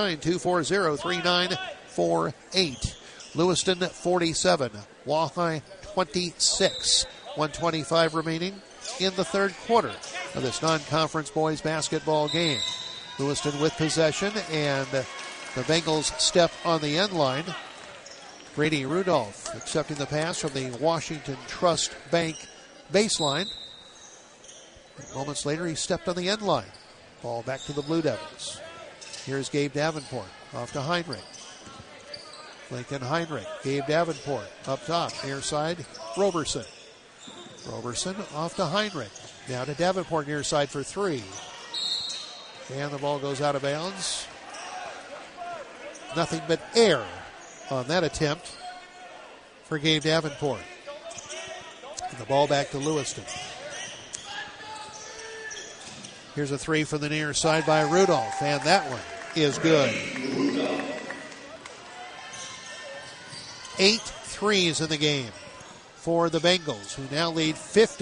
509-240-3948. Lewiston 47, Walleye 26. 1:25 remaining in the third quarter of this non-conference boys basketball game. Lewiston with possession, and the Bengals step on the end line. Grady Rudolph accepting the pass from the Washington Trust Bank baseline. Moments later, he stepped on the end line. Ball back to the Blue Devils. Here's Gabe Davenport off to Heinrich. Lincoln Heinrich, Gabe Davenport up top, near side, Roberson. Roberson off to Heinrich. Now to Davenport near side for 3. And the ball goes out of bounds. Nothing but air on that attempt for Gabe Davenport. And the ball back to Lewiston. Here's a 3 from the near side by Rudolph, and that one is good. 8 threes in the game for the Bengals, who now lead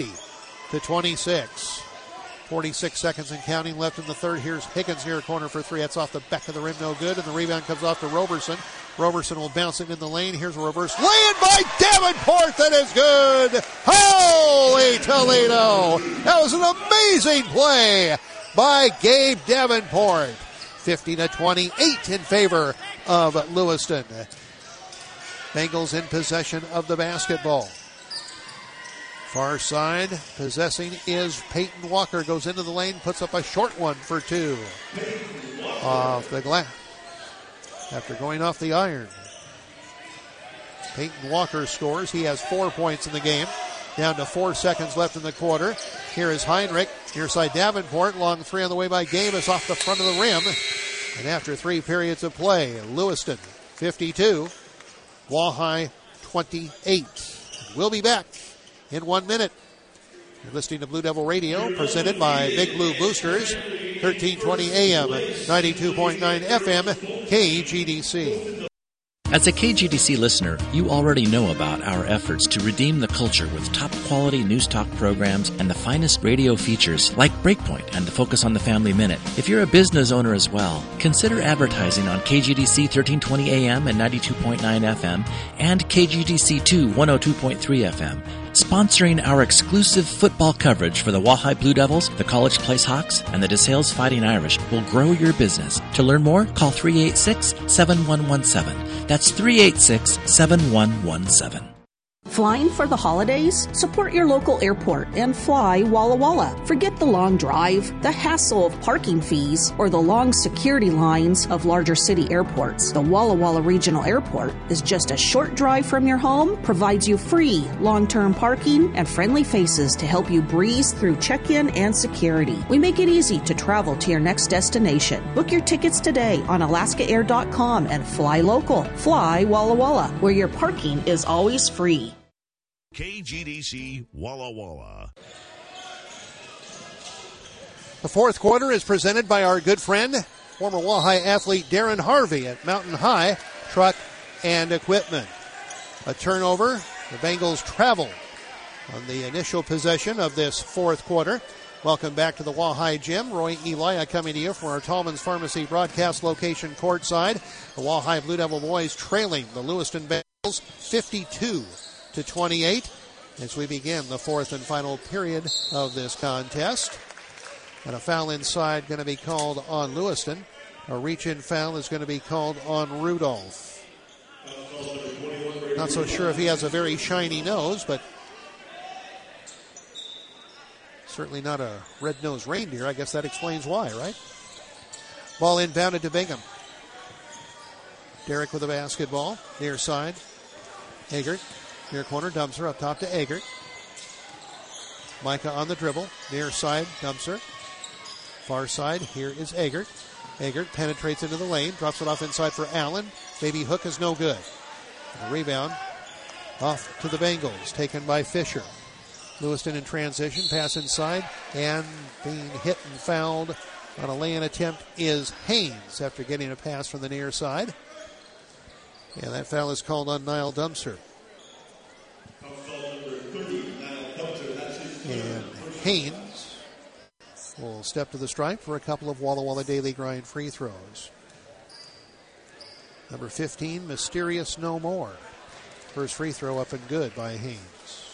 50-26. 46 seconds and counting left in the third. Here's Higgins near corner for 3. That's off the back of the rim, no good. And the rebound comes off to Roberson. Roberson will bounce it in the lane. Here's a reverse lay-in by Davenport. That is good. Holy Toledo. That was an amazing play by Gabe Davenport. 50-28 in favor of Lewiston. Bengals in possession of the basketball. Far side, possessing is Peyton Walker. Goes into the lane, puts up a short one for 2. Off the glass. After going off the iron. Peyton Walker scores. He has 4 points in the game. Down to 4 seconds left in the quarter. Here is Heinrich. Near side Davenport. Long 3 on the way by Gavis off the front of the rim. And after 3 periods of play, Lewiston 52. Walleye 28. We'll be back in 1 minute. You're listening to Blue Devil Radio, presented by Big Blue Boosters, 1320 AM, 92.9 FM, KGDC. As a KGDC listener, you already know about our efforts to redeem the culture with top-quality news talk programs and the finest radio features like Breakpoint and the Focus on the Family Minute. If you're a business owner as well, consider advertising on KGDC 1320 AM and 92.9 FM and KGDC2 102.3 FM. Sponsoring our exclusive football coverage for the Wahai Blue Devils, the College Place Hawks, and the DeSales Fighting Irish will grow your business. To learn more, call 386-7117. That's 386-7117. Flying for the holidays? Support your local airport and fly Walla Walla. Forget the long drive, the hassle of parking fees, or the long security lines of larger city airports. The Walla Walla Regional Airport is just a short drive from your home, provides you free long-term parking and friendly faces to help you breeze through check-in and security. We make it easy to travel to your next destination. Book your tickets today on alaskaair.com and fly local. Fly Walla Walla, where your parking is always free. KGDC Walla Walla. The fourth quarter is presented by our good friend, former Wahai athlete Darren Harvey at Mountain High Truck and Equipment. A turnover. The Bengals travel on the initial possession of this fourth quarter. Welcome back to the Wahai Gym. Roy Elia coming to you from our Tallman's Pharmacy broadcast location courtside. The Wahai Blue Devil boys trailing the Lewiston Bengals 52-28 as we begin the fourth and final period of this contest. And a foul inside going to be called on Lewiston. A reach-in foul is going to be called on Rudolph. Not so sure if he has a very shiny nose, but certainly not a red-nosed reindeer. I guess that explains why, right? Ball inbounded to Bingham. Derek with the basketball. Near side. Eggert. Near corner, Dumser up top to Eggert. Micah on the dribble. Near side, Dumser. Far side, here is Eggert. Eggert penetrates into the lane, drops it off inside for Allen. Baby hook is no good. And a rebound off to the Bengals, taken by Fisher. Lewiston in transition, pass inside, and being hit and fouled on a lay-in attempt is Haynes after getting a pass from the near side. And that foul is called on Niall Dumser. And Haynes will step to the stripe for a couple of Walla Walla Daily Grind free throws. Number 15, Mysterious No More. First free throw up and good by Haynes.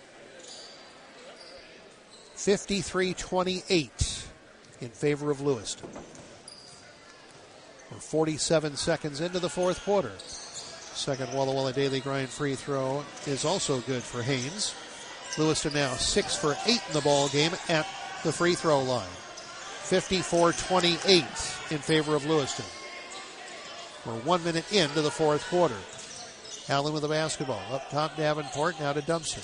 53-28 in favor of Lewiston. We're 47 seconds into the fourth quarter. Second Walla Walla Daily Grind free throw is also good for Haynes. Lewiston now 6 for 8 in the ball game at the free throw line. 54-28 in favor of Lewiston. We're 1 minute into the fourth quarter. Allen with the basketball. Up top, Davenport. Now to Dumser.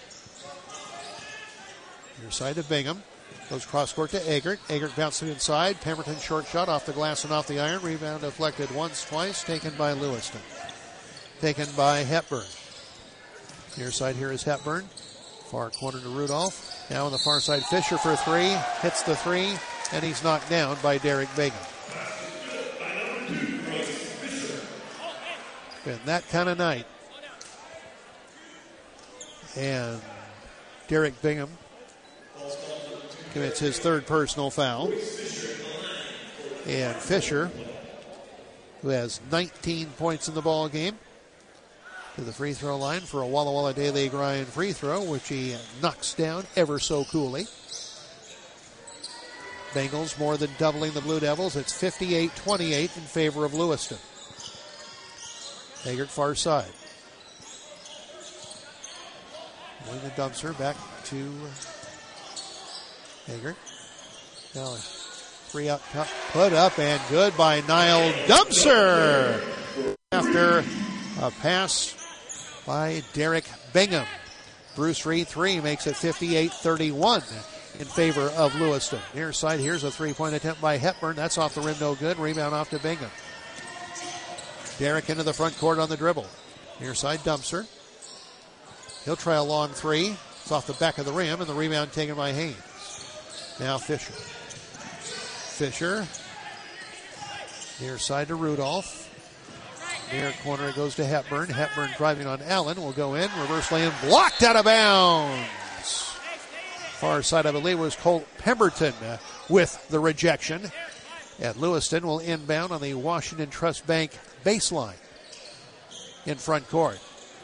Near side to Bingham. Goes cross court to Eggert. Eggert bouncing inside. Pemberton short shot off the glass and off the iron. Rebound deflected once, twice. Taken by Lewiston. Taken by Hepburn. Near side here is Hepburn. Far corner to Rudolph. Now on the far side, Fisher for three. Hits the three, and he's knocked down by Derek Bingham. Been that kind of night. And Derek Bingham commits his third personal foul. And Fisher, who has 19 points in the ball game, to the free throw line for a Walla Walla Daily Grind free throw, which he knocks down ever so coolly. Bengals more than doubling the Blue Devils. It's 58-28 in favor of Lewiston. Eggert far side. Wing the Dumser back to Eggert. Now a three up, put up and good by Niall Dumser after a pass by Derek Bingham. Bruce Reed 3 makes it 58-31 in favor of Lewiston. Near side, here's a three-point attempt by Hepburn. That's off the rim, no good. Rebound off to Bingham. Derek into the front court on the dribble. Near side, Dumser. He'll try a long three. It's off the back of the rim, and the rebound taken by Haynes. Now Fisher. Fisher. Near side to Rudolph. Near corner it goes to Hepburn. Hepburn driving on Allen. Will go in. Reverse lay-in. Blocked out of bounds. Far side, I believe, was Colt Pemberton with the rejection. And Lewiston will inbound on the Washington Trust Bank baseline in front court.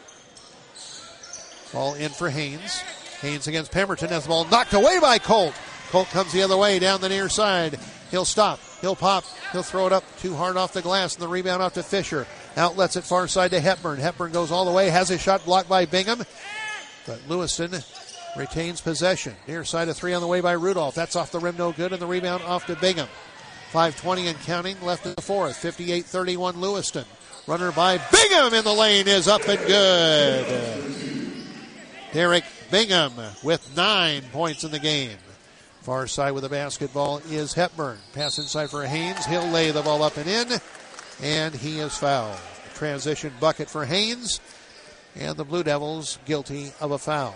Ball in for Haynes. Haynes against Pemberton. Has the ball knocked away by Colt. Colt comes the other way down the near side. He'll stop. He'll pop. He'll throw it up too hard off the glass, and the rebound off to Fisher. Outlets it far side to Hepburn. Hepburn goes all the way. Has his shot blocked by Bingham. But Lewiston retains possession. Near side of three on the way by Rudolph. That's off the rim, no good, and the rebound off to Bingham. 5:20 and counting left in the fourth. 58-31 Lewiston. Runner by Bingham in the lane is up and good. Derek Bingham with 9 points in the game. Far side with the basketball is Hepburn. Pass inside for Haynes. He'll lay the ball up and in, and he is fouled. Transition bucket for Haynes, and the Blue Devils guilty of a foul.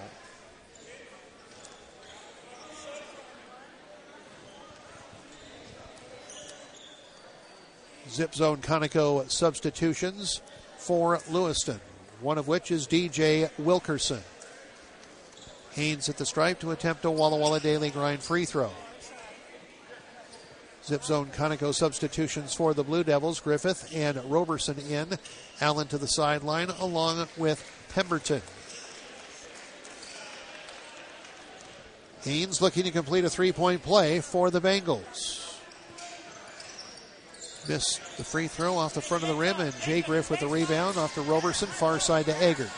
Zip zone Conoco substitutions for Lewiston, one of which is DJ Wilkerson. Haynes at the stripe to attempt a Walla Walla Daily Grind free throw. Zip zone Conoco substitutions for the Blue Devils. Griffith and Roberson in. Allen to the sideline along with Pemberton. Haynes looking to complete a three-point play for the Bengals. Missed the free throw off the front of the rim, and Jay Griff with the rebound off to Roberson, far side to Eggert.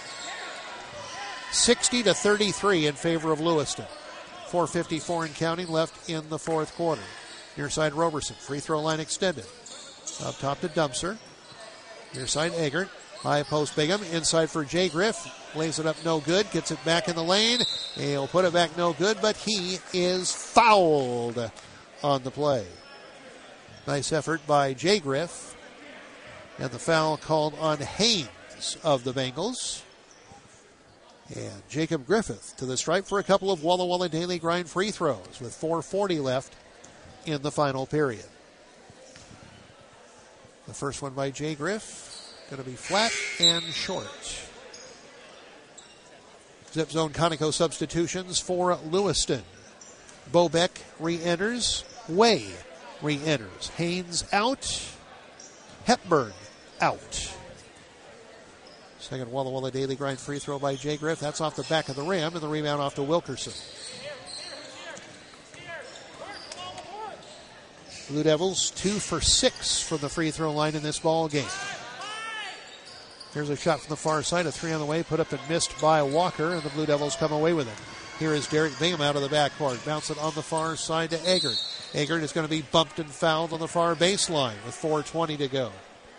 60-33 in favor of Lewiston. 4:54 and counting left in the fourth quarter. Near side Roberson, free throw line extended. Up top to Dumpster. Near side Eggert. High post Bingham. Inside for Jay Griff. Lays it up no good. Gets it back in the lane. He'll put it back no good, but he is fouled on the play. Nice effort by Jay Griff. And the foul called on Haynes of the Bengals. And Jacob Griffith to the stripe for a couple of Walla Walla Daily Grind free throws with 4:40 left in the final period. The first one by Jay Griff, going to be flat and short. Zip zone Conoco substitutions for Lewiston. Bobeck re-enters. Way re-enters. Haynes out. Hepburn out. Second Walla Walla Daily Grind free throw by Jay Griff. That's off the back of the rim, and the rebound off to Wilkerson. Blue Devils 2 for 6 from the free throw line in this ball game. Here's a shot from the far side, a three on the way, put up and missed by Walker, and the Blue Devils come away with it. Here is Derek Bingham out of the backcourt. Bounce it on the far side to Eggert. Eggert is going to be bumped and fouled on the far baseline with 4:20 to go.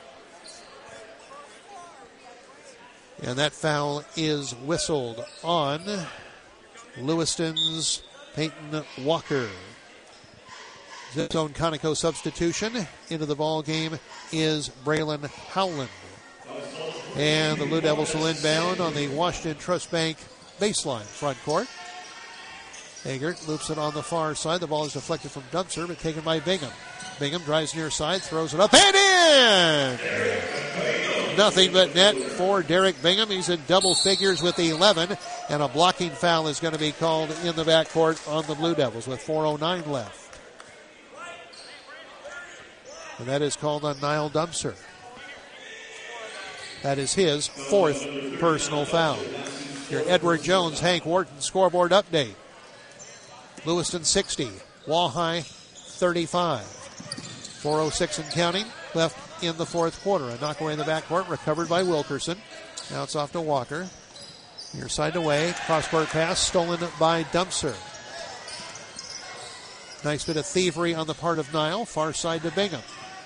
And that foul is whistled on Lewiston's Peyton Walker. Zip zone Conoco substitution into the ball game is Braylon Howland. And the Blue Devils will inbound on the Washington Trust Bank baseline front court. Eggert loops it on the far side. The ball is deflected from Dumpster, but taken by Bingham. Bingham drives near side, throws it up and in! Nothing but net for Derek Bingham. He's in double figures with 11, and a blocking foul is going to be called in the backcourt on the Blue Devils with 4:09 left. And that is called on Niall Dumpster. That is his fourth personal foul. Your Edward Jones, Hank Wharton scoreboard update. Lewiston 60, Wallhigh 35. 4:06 and counting left in the fourth quarter. A knockaway in the backcourt, recovered by Wilkerson. Now it's off to Walker. Near side away, cross-court pass stolen by Dumpster. Nice bit of thievery on the part of Niall, far side to Bingham.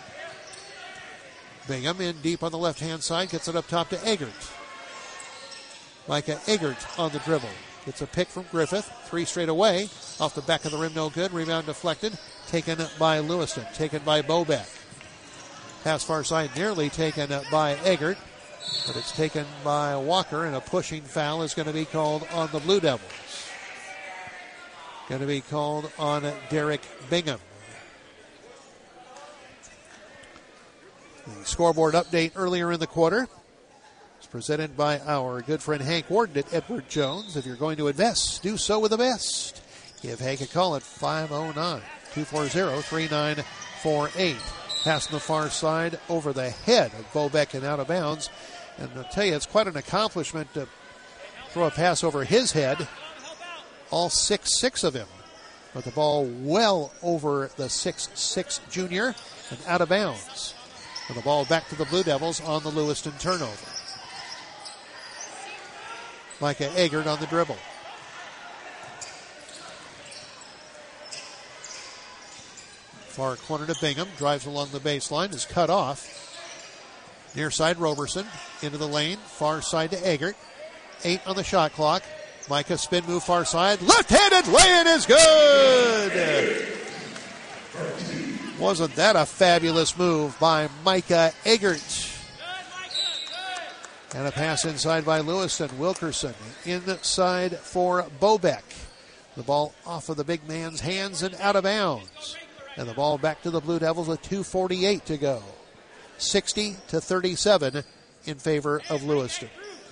Bingham in deep on the left-hand side, gets it up top to Eggert. Micah Eggert on the dribble. Gets a pick from Griffith, three straight away. Off the back of the rim, no good. Rebound deflected. Taken by Lewiston. Taken by Bobeck. Pass far side, nearly taken by Eggert. But it's taken by Walker, and a pushing foul is going to be called on the Blue Devils. Going to be called on Derek Bingham. The scoreboard update earlier in the quarter is presented by our good friend Hank Warden at Edward Jones. If you're going to invest, do so with the best. Give Hank a call at 509-240-3948. Pass on the far side over the head of Bobeck and out of bounds. And I'll tell you, it's quite an accomplishment to throw a pass over his head. All 6'6" of him. But the ball well over the 6'6" junior and out of bounds. And the ball back to the Blue Devils on the Lewiston turnover. Micah Eggert on the dribble. Far corner to Bingham. Drives along the baseline. Is cut off. Near side Roberson. Into the lane. Far side to Eggert. 8 on the shot clock. Micah spin move far side. Left-handed lay-in is good. Wasn't that a fabulous move by Micah Eggert? And a pass inside by Lewiston. Wilkerson inside for Bobeck. The ball off of the big man's hands and out of bounds. And the ball back to the Blue Devils with 2:48 to go. 60-37 in favor of Lewiston.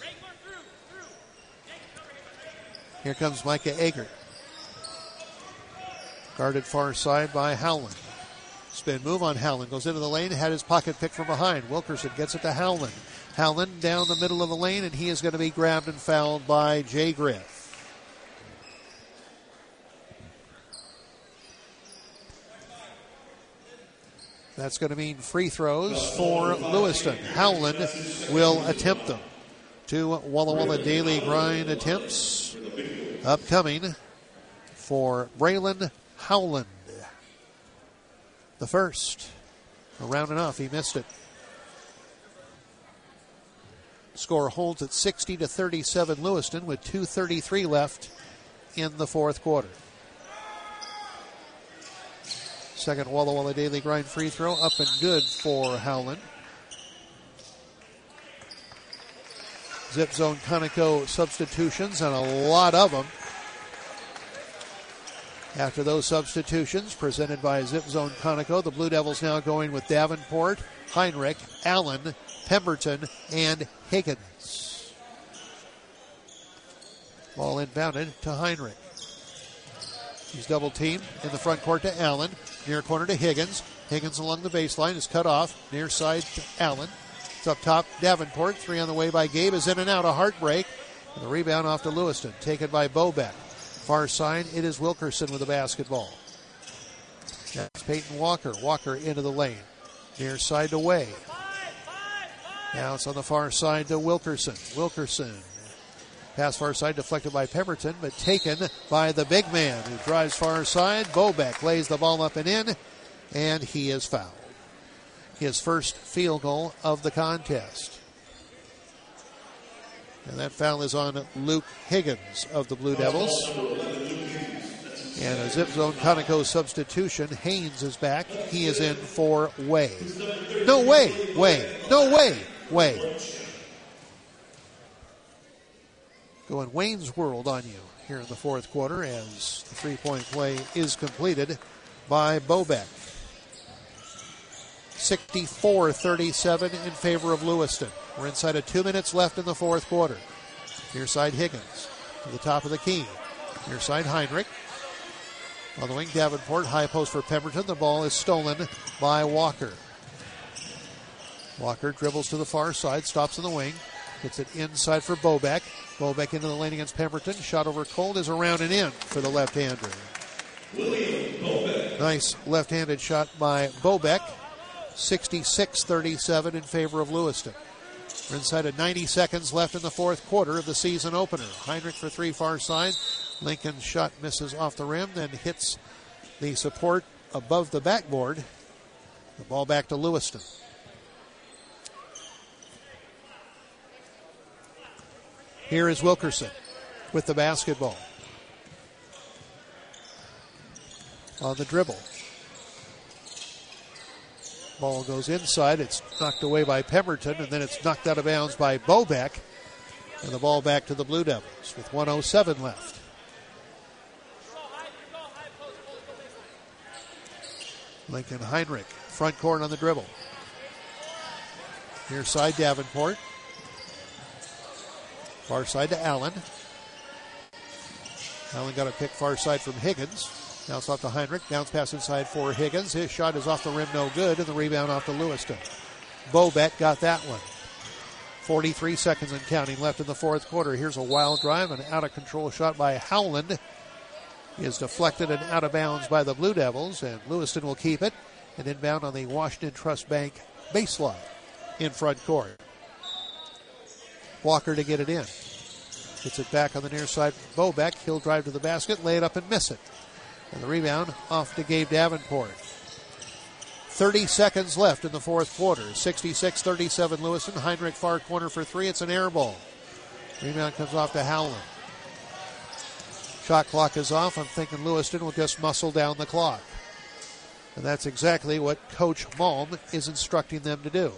Here comes Micah Eggert. Guarded far side by Howland. Spin move on Howland. Goes into the lane. Had his pocket picked from behind. Wilkerson gets it to Howland. Howland down the middle of the lane, and he is going to be grabbed and fouled by Jay Griff. That's going to mean free throws for Lewiston. Howland will attempt them. 2 Walla Walla Daily Grind attempts upcoming for Braylon Howland. The first. Around and off, he missed it. Score holds at 60-37 Lewiston with 2:33 left in the fourth quarter. Second Walla Walla Daily Grind free throw up and good for Howland. Zip zone Conoco substitutions, and a lot of them. After those substitutions presented by Zip Zone Conoco, the Blue Devils now going with Davenport, Heinrich, Allen, Pemberton, and Higgins. Ball inbounded to Heinrich. He's double teamed in the front court to Allen. Near corner to Higgins. Higgins along the baseline is cut off. Near side to Allen. It's up top. Davenport. 3 on the way by Gabe is in and out. A heartbreak. And the rebound off to Lewiston. Taken by Bobeck. Far side, it is Wilkerson with the basketball. That's Peyton Walker. Walker into the lane. Near side to Way. Now it's on the far side to Wilkerson. Wilkerson. Pass far side deflected by Pemberton, but taken by the big man who drives far side. Bobeck lays the ball up and in, and he is fouled. His first field goal of the contest. And that foul is on Luke Higgins of the Blue Devils. And a Zip Zone Conoco substitution. Haynes is back. He is in for Way. No way, Way. No way, Way. Going Wayne's World on you here in the fourth quarter as the three-point play is completed by Bobeck. 64-37 in favor of Lewiston. We're inside of 2 minutes left in the fourth quarter. Near side Higgins to the top of the key. Near side Heinrich. On the wing Davenport. High post for Pemberton. The ball is stolen by Walker. Walker dribbles to the far side. Stops in the wing. Gets it inside for Bobeck. Bobeck into the lane against Pemberton. Shot over cold is around and in for the left-hander. Nice left-handed shot by Bobeck. 66-37 in favor of Lewiston. We're inside of 90 seconds left in the fourth quarter of the season opener. Heinrich for 3 far side. Lincoln's shot misses off the rim, then hits the support above the backboard. The ball back to Lewiston. Here is Wilkerson with the basketball. On the dribble. Ball goes inside. It's knocked away by Pemberton, and then it's knocked out of bounds by Bobeck. And the ball back to the Blue Devils with 1:07 left. Lincoln Heinrich, front court on the dribble. Near side, Davenport. Far side to Allen. Allen got a pick far side from Higgins. Bounce off to Heinrich. Bounce pass inside for Higgins. His shot is off the rim, no good, and the rebound off to Lewiston. Bobeck got that one. 43 seconds and counting left in the fourth quarter. Here's a wild drive. An out-of-control shot by Howland is deflected and out of bounds by the Blue Devils, and Lewiston will keep it. And inbound on the Washington Trust Bank baseline in front court. Walker to get it in. Gets it back on the near side. Bobeck, he'll drive to the basket, lay it up and miss it. And the rebound off to Gabe Davenport. 30 seconds left in the fourth quarter. 66-37 Lewiston. Heinrich far corner for three. It's an air ball. Rebound comes off to Howland. Shot clock is off. I'm thinking Lewiston will just muscle down the clock. And that's exactly what Coach Malm is instructing them to do.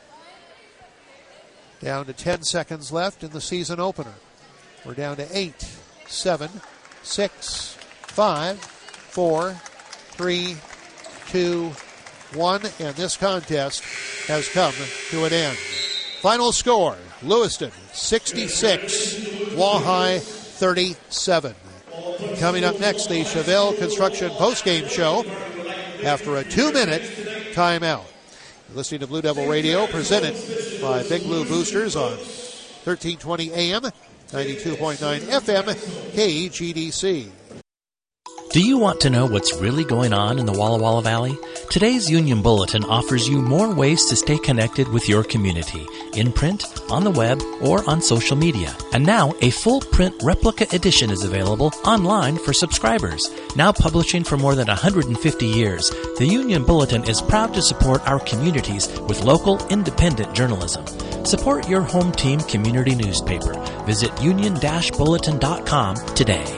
Down to 10 seconds left in the season opener. We're down to 8, 7, 6, 5, 4, 3, 2, 1. And this contest has come to an end. Final score, Lewiston 66, Wahai 37. Coming up next, the Chevelle Construction postgame show after a 2-minute timeout. You're listening to Blue Devil Radio, presented by Big Blue Boosters on 1320 AM, 92.9 FM, KGDC. Do you want to know what's really going on in the Walla Walla Valley? Today's Union Bulletin offers you more ways to stay connected with your community, in print, on the web, or on social media. And now, a full print replica edition is available online for subscribers. Now publishing for more than 150 years, the Union Bulletin is proud to support our communities with local, independent journalism. Support your home team community newspaper. Visit union-bulletin.com today.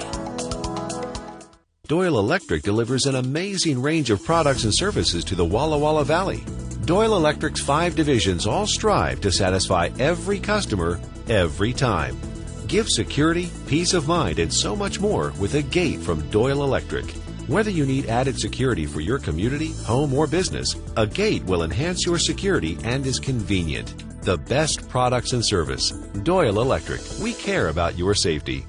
Doyle Electric delivers an amazing range of products and services to the Walla Walla Valley. Doyle Electric's 5 divisions all strive to satisfy every customer, every time. Give security, peace of mind, and so much more with a gate from Doyle Electric. Whether you need added security for your community, home, or business, a gate will enhance your security and is convenient. The best products and service. Doyle Electric. We care about your safety.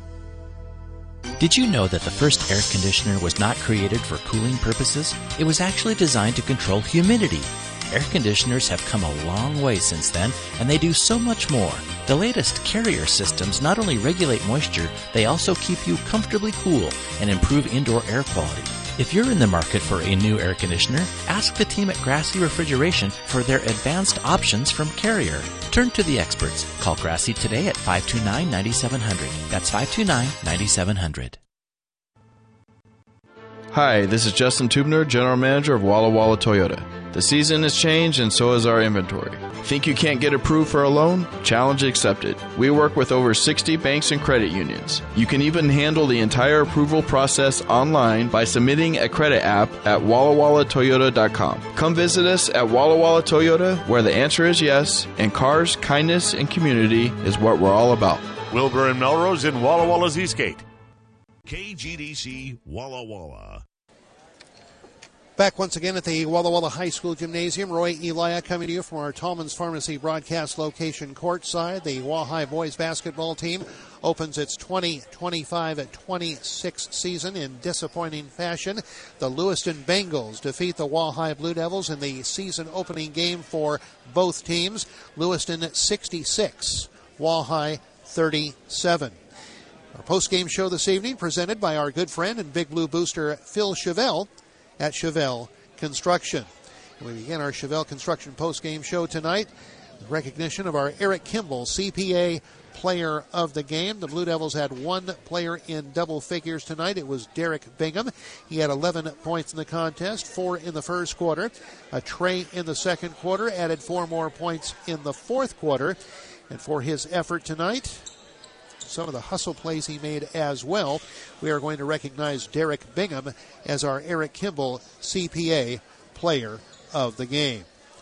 Did you know that the first air conditioner was not created for cooling purposes? It was actually designed to control humidity. Air conditioners have come a long way since then, and they do so much more. The latest Carrier systems not only regulate moisture, they also keep you comfortably cool and improve indoor air quality. If you're in the market for a new air conditioner, ask the team at Grassy Refrigeration for their advanced options from Carrier. Turn to the experts. Call Grassy today at 529-9700. That's 529-9700. Hi, this is Justin Tubner, General Manager of Walla Walla Toyota. The season has changed and so has our inventory. Think you can't get approved for a loan? Challenge accepted. We work with over 60 banks and credit unions. You can even handle the entire approval process online by submitting a credit app at wallawallatoyota.com. Come visit us at Walla Walla Toyota, where the answer is yes, and cars, kindness, and community is what we're all about. Wilbur and Melrose in Walla Walla's Eastgate. KGDC Walla Walla. Back once again at the Walla Walla High School Gymnasium. Roy Elia coming to you from our Tallman's Pharmacy broadcast location courtside. The Wahai boys basketball team opens its 2025-26 season in disappointing fashion. The Lewiston Bengals defeat the Wahai Blue Devils in the season opening game for both teams. Lewiston 66, Wahai 37. Our post-game show this evening presented by our good friend and Big Blue booster Phil Chevelle at Chevelle Construction. And we begin our Chevelle Construction post-game show tonight with recognition of our Eric Kimball CPA Player of the Game. The Blue Devils had one player in double figures tonight. It was Derek Bingham. He had 11 points in the contest, 4 in the first quarter. A Trey in the second quarter added 4 more points in the fourth quarter. And for his effort tonight, some of the hustle plays he made as well, we are going to recognize Derek Bingham as our Eric Kimball CPA Player of the Game.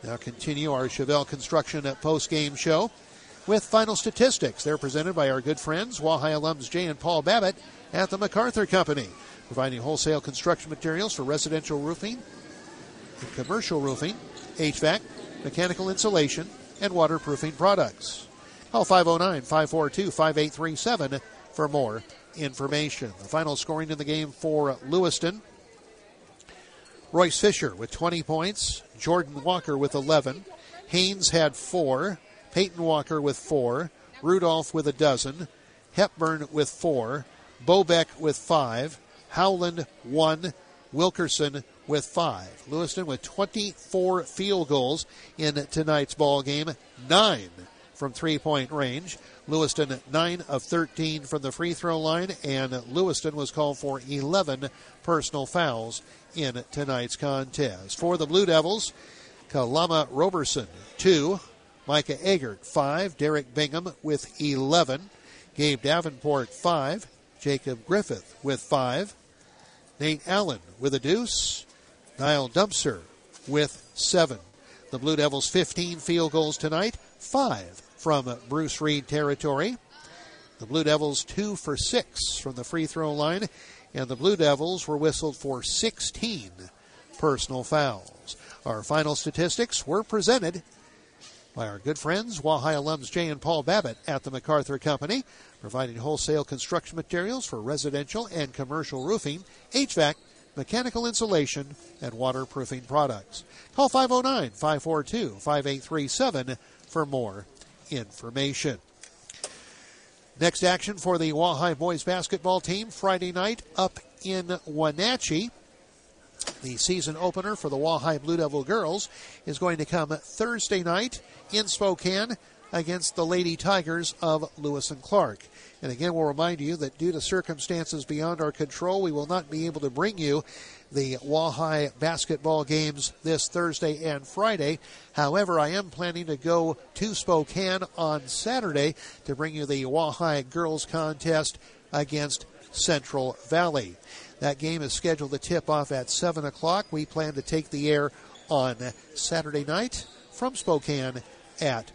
Now continue our Chevelle Construction post-game show with final statistics. They're presented by our good friends, Wahai alums Jay and Paul Babbitt at the MacArthur Company, providing wholesale construction materials for residential roofing, commercial roofing, HVAC, mechanical insulation, and waterproofing products. Call 509-542-5837 for more information. The final scoring in the game for Lewiston: Royce Fisher with 20 points, Jordan Walker with 11, Haynes had 4, Peyton Walker with 4, Rudolph with a dozen, Hepburn with 4, Bobeck with 5, Howland 1, Wilkerson with 5. Lewiston with 24 field goals in tonight's ball game, 9 from three-point range. Lewiston 9 of 13 from the free throw line, and Lewiston was called for 11 personal fouls in tonight's contest. For the Blue Devils, Kalama Roberson 2, Micah Eggert 5, Derek Bingham with 11, Gabe Davenport 5, Jacob Griffith with 5, Nate Allen with a deuce, Niall Dumpster with 7. The Blue Devils 15 field goals tonight, 5 from Bruce Reed territory. The Blue Devils 2 for 6 from the free throw line, and the Blue Devils were whistled for 16 personal fouls. Our final statistics were presented by our good friends, Wahai alums Jay and Paul Babbitt at the MacArthur Company, providing wholesale construction materials for residential and commercial roofing, HVAC, mechanical insulation, and waterproofing products. Call 509-542-5837 for more information. Next action for the Wahai boys basketball team Friday night up in Wenatchee. The season opener for the Wahai Blue Devil girls is going to come Thursday night in Spokane against the Lady Tigers of Lewis and Clark. And again, we'll remind you that due to circumstances beyond our control, we will not be able to bring you the Wahai basketball games this Thursday and Friday. However, I am planning to go to Spokane on Saturday to bring you the Wahai girls contest against Central Valley. That game is scheduled to tip off at 7 o'clock. We plan to take the air on Saturday night from Spokane at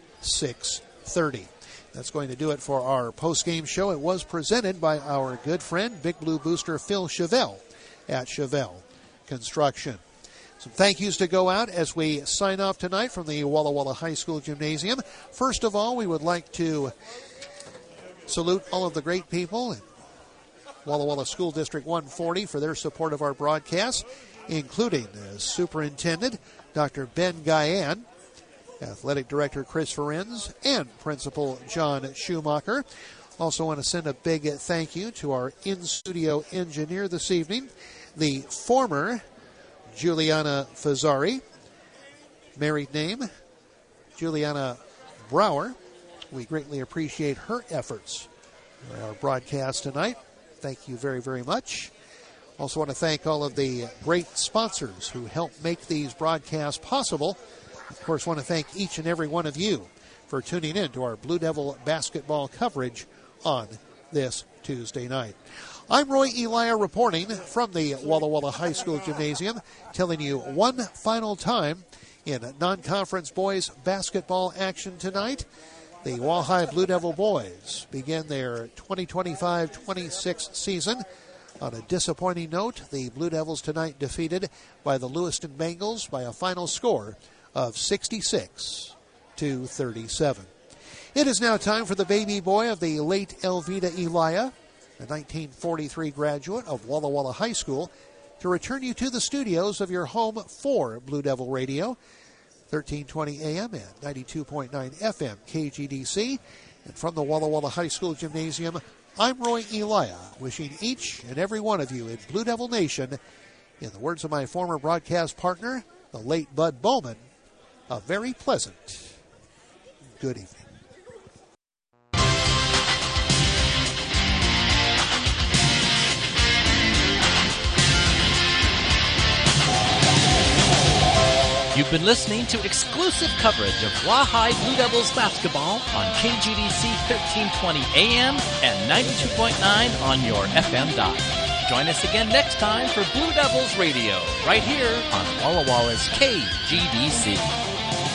6:30. That's going to do it for our post-game show. It was presented by our good friend, Big Blue Booster Phil Chevelle at Chevelle Construction. Some thank yous to go out as we sign off tonight from the Walla Walla High School Gymnasium. First of all, we would like to salute all of the great people in Walla Walla School District 140 for their support of our broadcast, including Superintendent Dr. Ben Guyan, Athletic Director Chris Ferenz, and Principal John Schumacher. Also want to send a big thank you to our in-studio engineer this evening, the former Juliana Fazzari, married name Juliana Brower. We greatly appreciate her efforts on our broadcast tonight. Thank you very, very much. Also want to thank all of the great sponsors who help make these broadcasts possible. Of course, want to thank each and every one of you for tuning in to our Blue Devil basketball coverage on this Tuesday night. I'm Roy Elia reporting from the Walla Walla High School Gymnasium, telling you one final time in non-conference boys basketball action tonight. The Wahai Blue Devil boys begin their 2025-26 season on a disappointing note. The Blue Devils tonight defeated by the Lewiston Bengals by a final score of 66-37. It is now time for the baby boy of the late Elvita Elia, a 1943 graduate of Walla Walla High School, to return you to the studios of your home for Blue Devil Radio, 1320 AM and 92.9 FM KGDC. And from the Walla Walla High School Gymnasium, I'm Roy Elia, wishing each and every one of you in Blue Devil Nation, in the words of my former broadcast partner, the late Bud Bowman, a very pleasant good evening. You've been listening to exclusive coverage of Wahai Blue Devils basketball on KGDC 1320 AM and 92.9 on your FM dial. Join us again next time for Blue Devils Radio, right here on Walla Walla's KGDC.